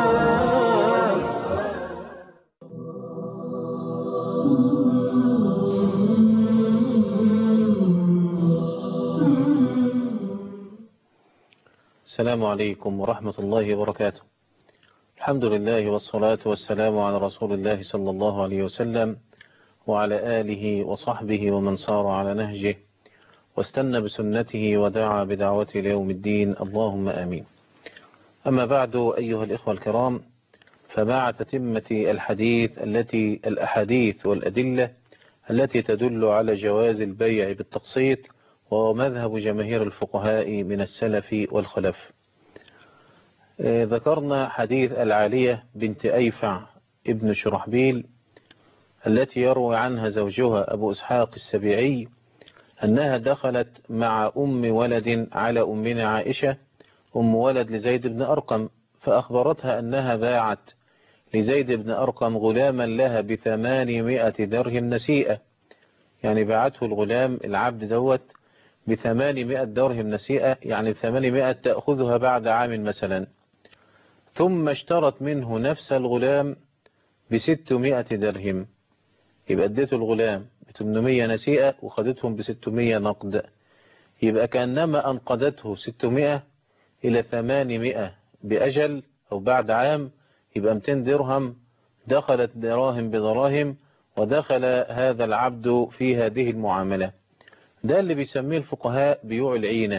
السلام عليكم ورحمة الله وبركاته. الحمد لله والصلاة والسلام على رسول الله صلى الله عليه وسلم وعلى آله وصحبه ومن صار على نهجه واستنى بسنته ودعا بدعوته ليوم الدين، اللهم آمين. أما بعد أيها الإخوة الكرام، فمع تتمة الأحاديث والأدلة التي تدل على جواز البيع بالتقسيط، وهو مذهب جماهير الفقهاء من السلف والخلف. ذكرنا حديث العالية بنت أيفع ابن شرحبيل التي يروي عنها زوجها أبو إسحاق السبيعي أنها دخلت مع أم ولد على أمنا عائشة أم ولد لزيد بن أرقم، فأخبرتها أنها باعت لزيد بن أرقم غلاما لها ب800 درهم نسيئة، يعني باعته الغلام العبد دوت ب800 درهم نسيئة، يعني 800 تأخذها بعد عام مثلا. ثم اشترت منه نفس الغلام ب600 درهم، يبقى اديته الغلام ب800 نسيئة وخدتهم ب600 نقد، يبقى كأنما أنقذته 600 إلى 800 بأجل أو بعد عام، يبقى 200 درهم دخلت دراهم بدراهم، ودخل هذا العبد في هذه المعاملة. ده اللي بيسميه الفقهاء بيوع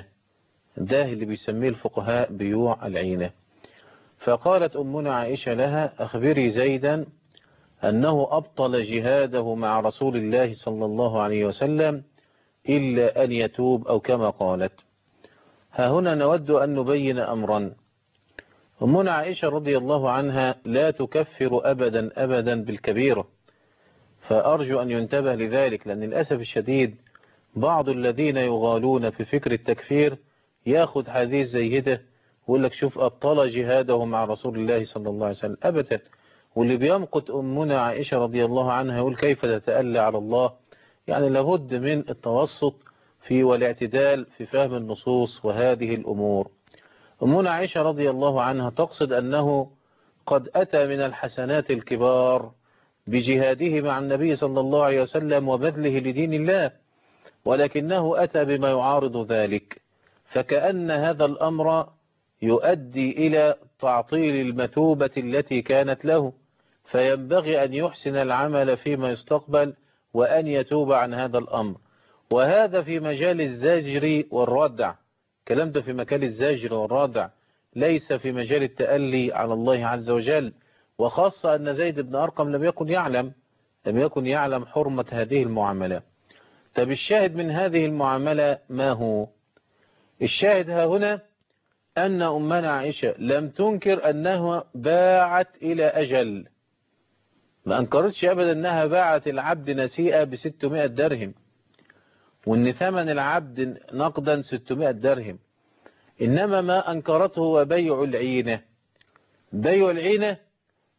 العينة. فقالت أمنا عائشة لها: أخبري زيدا أنه أبطل جهاده مع رسول الله صلى الله عليه وسلم إلا أن يتوب، أو كما قالت. ها هنا نود أن نبين أمرا. أمنا عائشة رضي الله عنها لا تكفر أبدا بالكبيرة، فأرجو أن ينتبه لذلك، لأن للأسف الشديد بعض الذين يغالون في فكر التكفير ياخد حديث زي ده ويقول لك شوف أبطل جهاده مع رسول الله صلى الله عليه وسلم أبدا. واللي بيمقت أمنا عائشة رضي الله عنها يقول كيف تتألى على الله. يعني لابد من التوسط والاعتدال في فهم النصوص وهذه الأمور. أمنا عائشة رضي الله عنها تقصد أنه قد أتى من الحسنات الكبار بجهاده مع النبي صلى الله عليه وسلم وبذله لدين الله، ولكنه أتى بما يعارض ذلك، فكأن هذا الأمر يؤدي إلى تعطيل المثوبة التي كانت له، فينبغي أن يحسن العمل فيما يستقبل وأن يتوب عن هذا الأمر. وهذا في مجال الزجر والردع، كلام ده في مجال الزجر والردع، ليس في مجال التألي على الله عز وجل. وخاصة أن زيد بن أرقم لم يكن يعلم حرمة هذه المعاملة. طب الشاهد من هذه المعاملة ما هو؟ الشاهد ها هنا أن أمنا عائشة لم تنكر أنها باعت إلى أجل، ما أنكرتش أبدا أنها باعت العبد نسيئة ب600 درهم، وأن ثمن العبد نقدا 600 درهم. إنما ما أنكرته هو بيع العينة. بيع العينة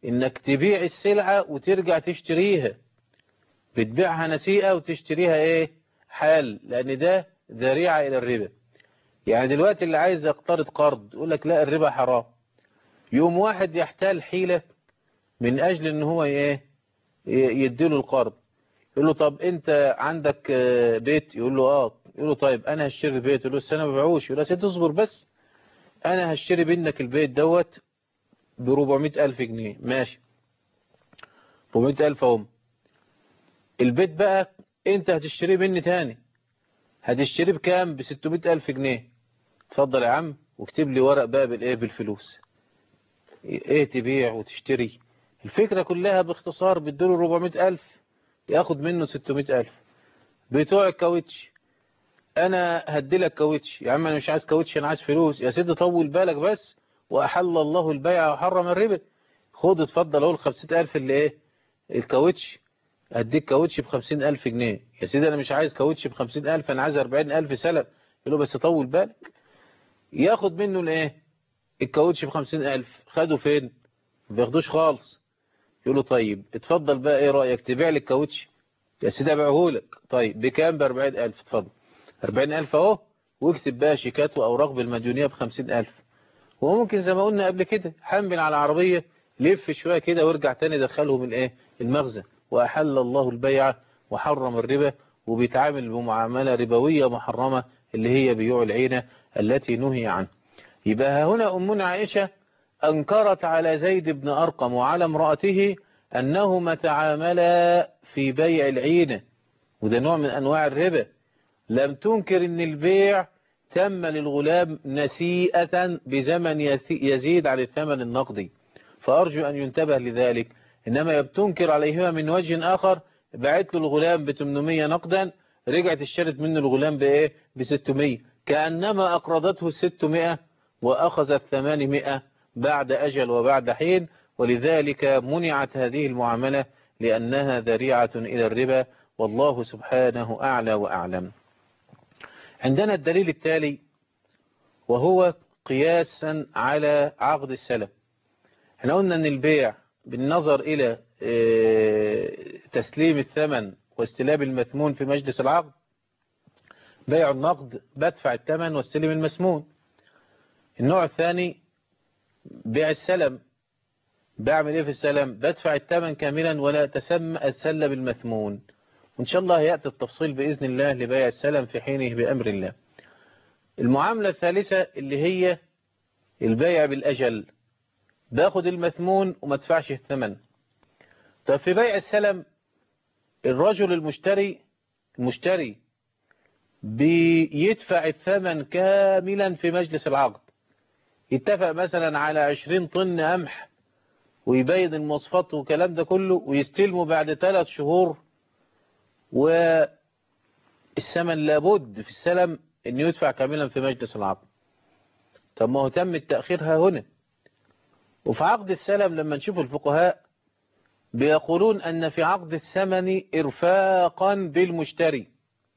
انك تبيع السلعة وترجع تشتريها، بتبيعها نسيئة وتشتريها ايه حال، لان ده ذريعة الى الربا. يعني دلوقتي اللي عايز يقترض قرض يقول لك لا الربا حرام، يوم واحد يحتال حيلة من اجل ان هو ايه يديله القرض، يقول له طب انت عندك بيت، يقول له اه، يقول له طيب انا هشتري البيت، يقول له السنة ما ببيعوش، يقول له سيد اصبر بس انا هشتري منك البيت دوت ب 400,000 جنيه، ماشي 400,000 اهم. البيت بقى انت هتشتريه مني تاني، هتشتريه بكام؟ ب 600,000 جنيه. اتفضل يا عم واكتب لي ورق بقى بالايه بالفلوس، ايه تبيع وتشتري. الفكرة كلها باختصار بيديله 400,000 ياخد منه 600,000. بتوع الكاوتش انا هدي لك كاوتش، يا عم انا مش عايز كاوتش انا عايز فلوس، يا سيدي طول بالك بس، واحل الله البيع وحرم الربا، خد اتفضل اهو ال 50,000 اللي ايه الكاوتش، هديك كاوتش ب 50,000 جنيه، يا سيدي انا مش عايز كاوتش ب 50,000 انا عايز 40,000 سلب، يقول له بس طول بالك. ياخد منه الايه الكاوتش ب 50,000، خده فين؟ ما بياخدوش خالص. يقول له طيب اتفضل بقى ايه رأيك تبيع لي الكاوتش؟ يا سيدي ابيعهولك، طيب بكام؟ ب 40,000، اتفضل 40,000 اهو، واكتب بقى شيكات واوراق بالمديونية ب 50,000. وممكن زي ما قلنا قبل كده حمل على العربية، لف شوية كده وارجع تاني دخلهم الايه المخزن، واحل الله البيع وحرم الربا، وبيتعامل بمعاملة ربوية محرمة اللي هي بيوع العينة التي نهي عنه. يبقى هنا أمنا عائشة أنكرت على زيد بن أرقم وعلى امرأته أنهما تعاملا في بيع العينة، وده نوع من أنواع الربا. لم تنكر أن البيع تم للغلام نسيئة بزمن يزيد عن الثمن النقدي، فأرجو أن ينتبه لذلك. إنما بتنكر عليهما من وجه آخر، بعت له الغلام ب 800 نقدا، رجعت اشترت منه الغلام بإيه ب 600، كأنما أقرضته 600 وأخذت 800 بعد أجل وبعد حين. ولذلك منعت هذه المعاملة لأنها ذريعة إلى الربا، والله سبحانه أعلى وأعلم. عندنا الدليل التالي وهو قياسا على عقد السلم. احنا قلنا ان البيع بالنظر الى تسليم الثمن واستلام المثمون في مجلس العقد، بيع النقد بدفع الثمن واستلم المثمون. النوع الثاني بيع السلم، بعمل ايه في السلم؟ بدفع الثمن كاملا ولا أتسلم المثمون. وإن شاء الله يأتي التفصيل بإذن الله لبيع السلم في حينه بأمر الله. المعاملة الثالثة اللي هي البيع بالأجل، باخد المثمون وما ادفعش الثمن. طب في بيع السلم الرجل المشتري بيدفع الثمن كاملا في مجلس العقد، يتفق مثلا على 20 طن قمح ويبين المواصفات والكلام ده كله، ويستلمه بعد 3 شهور، والثمن لابد في السلم انه يدفع كاملا في مجلس العقد. طب ما هو تم التأخير هنا. وفي عقد السلم لما نشوف الفقهاء بيقولون أن في عقد الثمن إرفاقا بالمشتري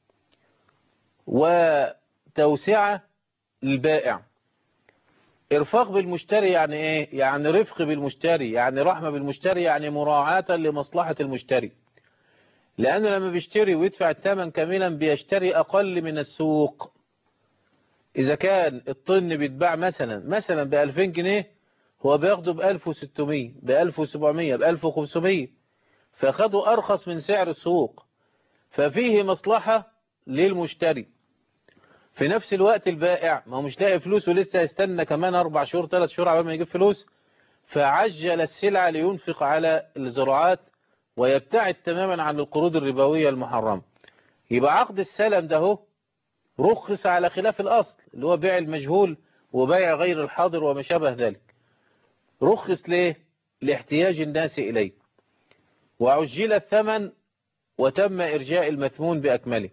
وتوسعة للبائع. إرفاق بالمشتري يعني إيه؟ يعني رفق بالمشتري، يعني رحمة بالمشتري، يعني مراعاة لمصلحة المشتري. لأنه لما بيشتري ويدفع الثمن كاملا بيشتري أقل من السوق. إذا كان الطن بيتباع مثلا ب2000 جنيه، هو بياخده ب1600 ب1700 ب1500، فخدوا أرخص من سعر السوق، ففيه مصلحة للمشتري. في نفس الوقت البائع ما هو مش لاقي فلوس ولسه يستنى كمان 4 شهور 3 شهور على ما يجيب فلوس، فعجل السلعة لينفق على الزراعات ويبتعد تماما عن القروض الربوية المحرمة. يبقى عقد السلم ده هو رخص على خلاف الأصل اللي هو بيع المجهول وبيع غير الحاضر وما شابه ذلك. رخص ليه؟ لاحتياج الناس إليه، وعجل الثمن وتم إرجاء المثمون بأكمله.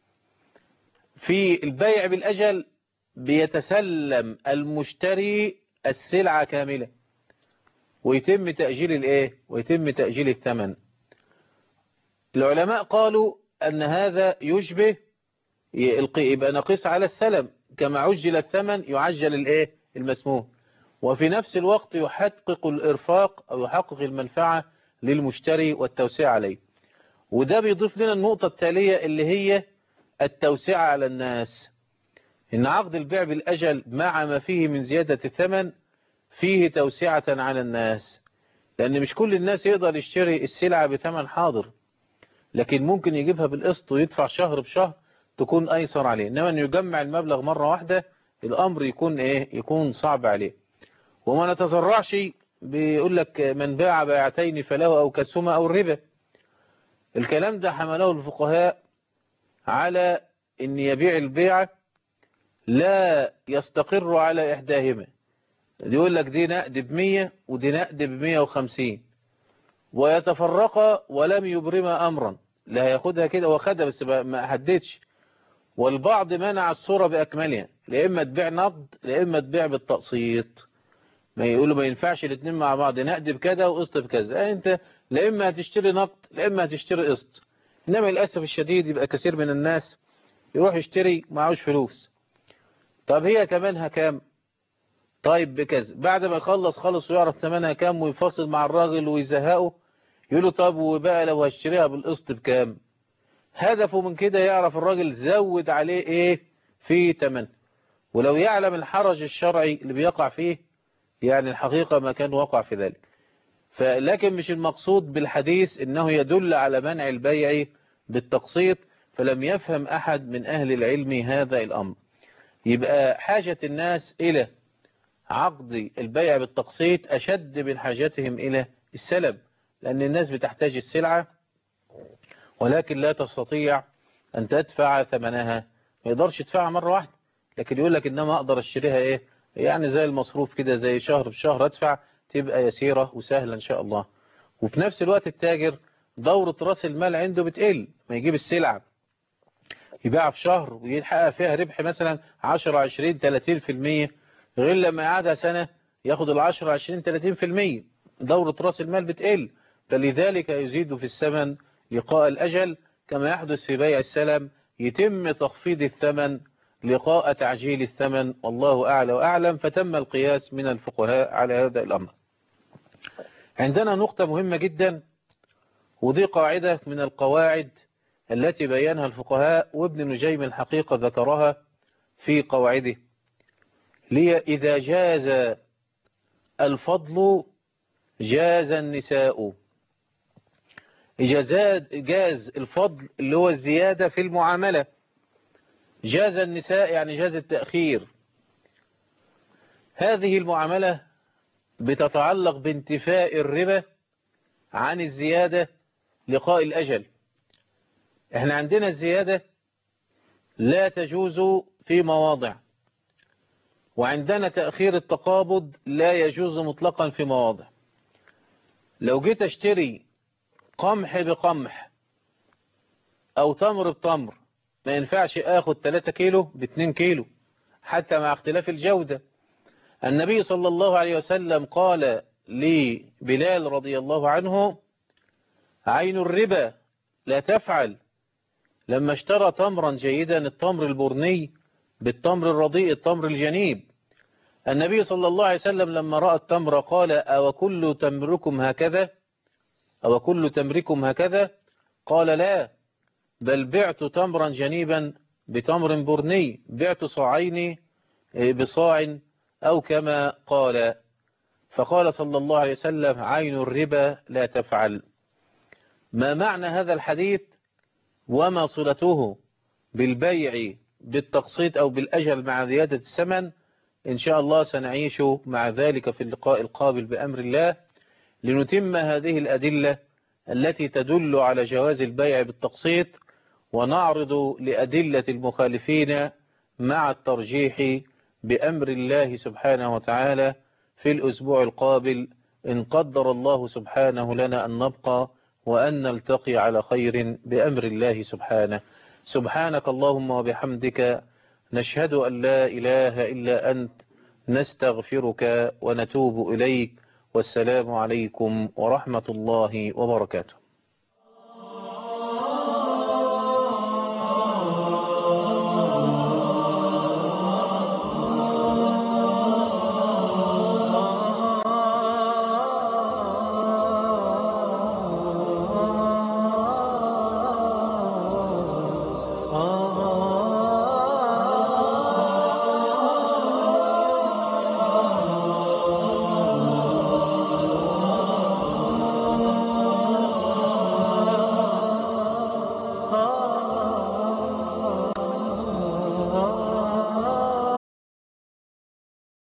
في البيع بالأجل بيتسلم المشتري السلعة كاملة ويتم تأجيل الإيه؟ ويتم تأجيل الثمن. العلماء قالوا أن هذا يشبه يبقى نقيس على السلم، كما عجل الثمن يعجل الإيه؟ المثمون. وفي نفس الوقت يحقق الإرفاق أو يحقق المنفعة للمشتري والتوسعة عليه. وده بيضيف لنا النقطة التالية اللي هي التوسعة على الناس. إن عقد البيع بالأجل مع ما فيه من زيادة الثمن فيه توسعة على الناس، لأن مش كل الناس يقدر يشتري السلعة بثمن حاضر، لكن ممكن يجيبها بالقسط ويدفع شهر بشهر تكون أيسر عليه. إنما أن يجمع المبلغ مرة واحدة الأمر يكون صعب عليه. وما نتزرعش بيقول لك من باع بيعتين فله أو كسهما أو الربا. الكلام ده حمله الفقهاء على أن يبيع البيعة لا يستقر على إحداهما. يقول لك دي نقد ب100 ودي نقد ب150 ويتفرقا ولم يبرما أمرا، لا ياخدها كده واخدها بس ما حددش. والبعض منع الصورة بأكملها، لإما تبيع نقد لإما تبيع بالتقسيط. ما يقولوا ما ينفعش الاثنين مع بعض، نقد بكذا وقسط بكذا. انت لإما هتشتري نقد لإما هتشتري قسط. إنما للأسف الشديد يبقى كثير من الناس يروح يشتري معهوش فلوس. طب هي ثمنها كام؟ طيب بكذا. بعد ما يخلص خلص ويعرف ثمنها كام ويفاصل مع الراجل ويزهقه، يقول له طب وبقى لو هشتريها بالقسط بكام؟ هدفه من كده يعرف الراجل زود عليه ايه في ثمن. ولو يعلم الحرج الشرعي اللي بيقع فيه يعني الحقيقة ما كان وقع في ذلك. لكن مش المقصود بالحديث انه يدل على منع البيع بالتقسيط، فلم يفهم احد من اهل العلم هذا الامر. يبقى حاجة الناس الى عقد البيع بالتقسيط اشد من حاجتهم الى السلب، لان الناس بتحتاج السلعة ولكن لا تستطيع ان تدفع ثمنها، ما يقدرش يدفعها مرة واحدة. لكن يقول لك انما اقدر اشتريها ايه يعني زي المصروف كده، زي شهر بشهر ادفع، تبقى يسيرة وسهلة ان شاء الله. وفي نفس الوقت التاجر دورة راس المال عنده بتقل، ما يجيب السلعة يبيعها في شهر ويحقق فيها ربح مثلا 10 20 30%، غير لما يقعدها سنة ياخد ال10 20 30%. دورة راس المال بتقل، فلذلك يزيد في الثمن لقاء الأجل، كما يحدث في بيع السلم يتم تخفيض الثمن لقاء تعجيل الثمن. والله أعلى وأعلم. فتم القياس من الفقهاء على هذا الأمر. عندنا نقطة مهمة جدا، ودي قاعدة من القواعد التي بينها الفقهاء، وابن نجيم الحقيقة ذكرها في قواعده، لي إذا جاز الفضل جاز النساء. جاز الفضل اللي هو الزيادة في المعاملة، جاز النساء يعني جاز التأخير. هذه المعاملة بتتعلق بانتفاء الربا عن الزيادة لقاء الأجل. احنا عندنا الزيادة لا تجوز في مواضع، وعندنا تأخير التقابض لا يجوز مطلقا في مواضع. لو جيت اشتري قمح بقمح او تمر بتمر ما ينفعش اخد 3 كيلو ب2 كيلو حتى مع اختلاف الجودة. النبي صلى الله عليه وسلم قال لبلال رضي الله عنه: عين الربا لا تفعل. لما اشترى تمرا جيدا، التمر البرني بالتمر الرديء التمر الجنيب، النبي صلى الله عليه وسلم لما رأى التمر قال: أو كل تمركم هكذا؟ أو كل تمركم هكذا؟ قال: لا، بل بعت تمرا جنيبا بتمر برني، بعت صاعين بصاع، أو كما قال. فقال صلى الله عليه وسلم: عين الربا لا تفعل. ما معنى هذا الحديث وما صلته بالبيع بالتقسيط أو بالأجل مع زيادة الثمن؟ إن شاء الله سنعيش مع ذلك في اللقاء القابل بأمر الله، لنتم هذه الأدلة التي تدل على جواز البيع بالتقسيط، ونعرض لأدلة المخالفين مع الترجيح بأمر الله سبحانه وتعالى في الأسبوع القابل، إن قدر الله سبحانه لنا أن نبقى وأن نلتقي على خير بأمر الله سبحانه. سبحانك اللهم وبحمدك، نشهد أن لا إله إلا أنت، نستغفرك ونتوب إليك. والسلام عليكم ورحمة الله وبركاته.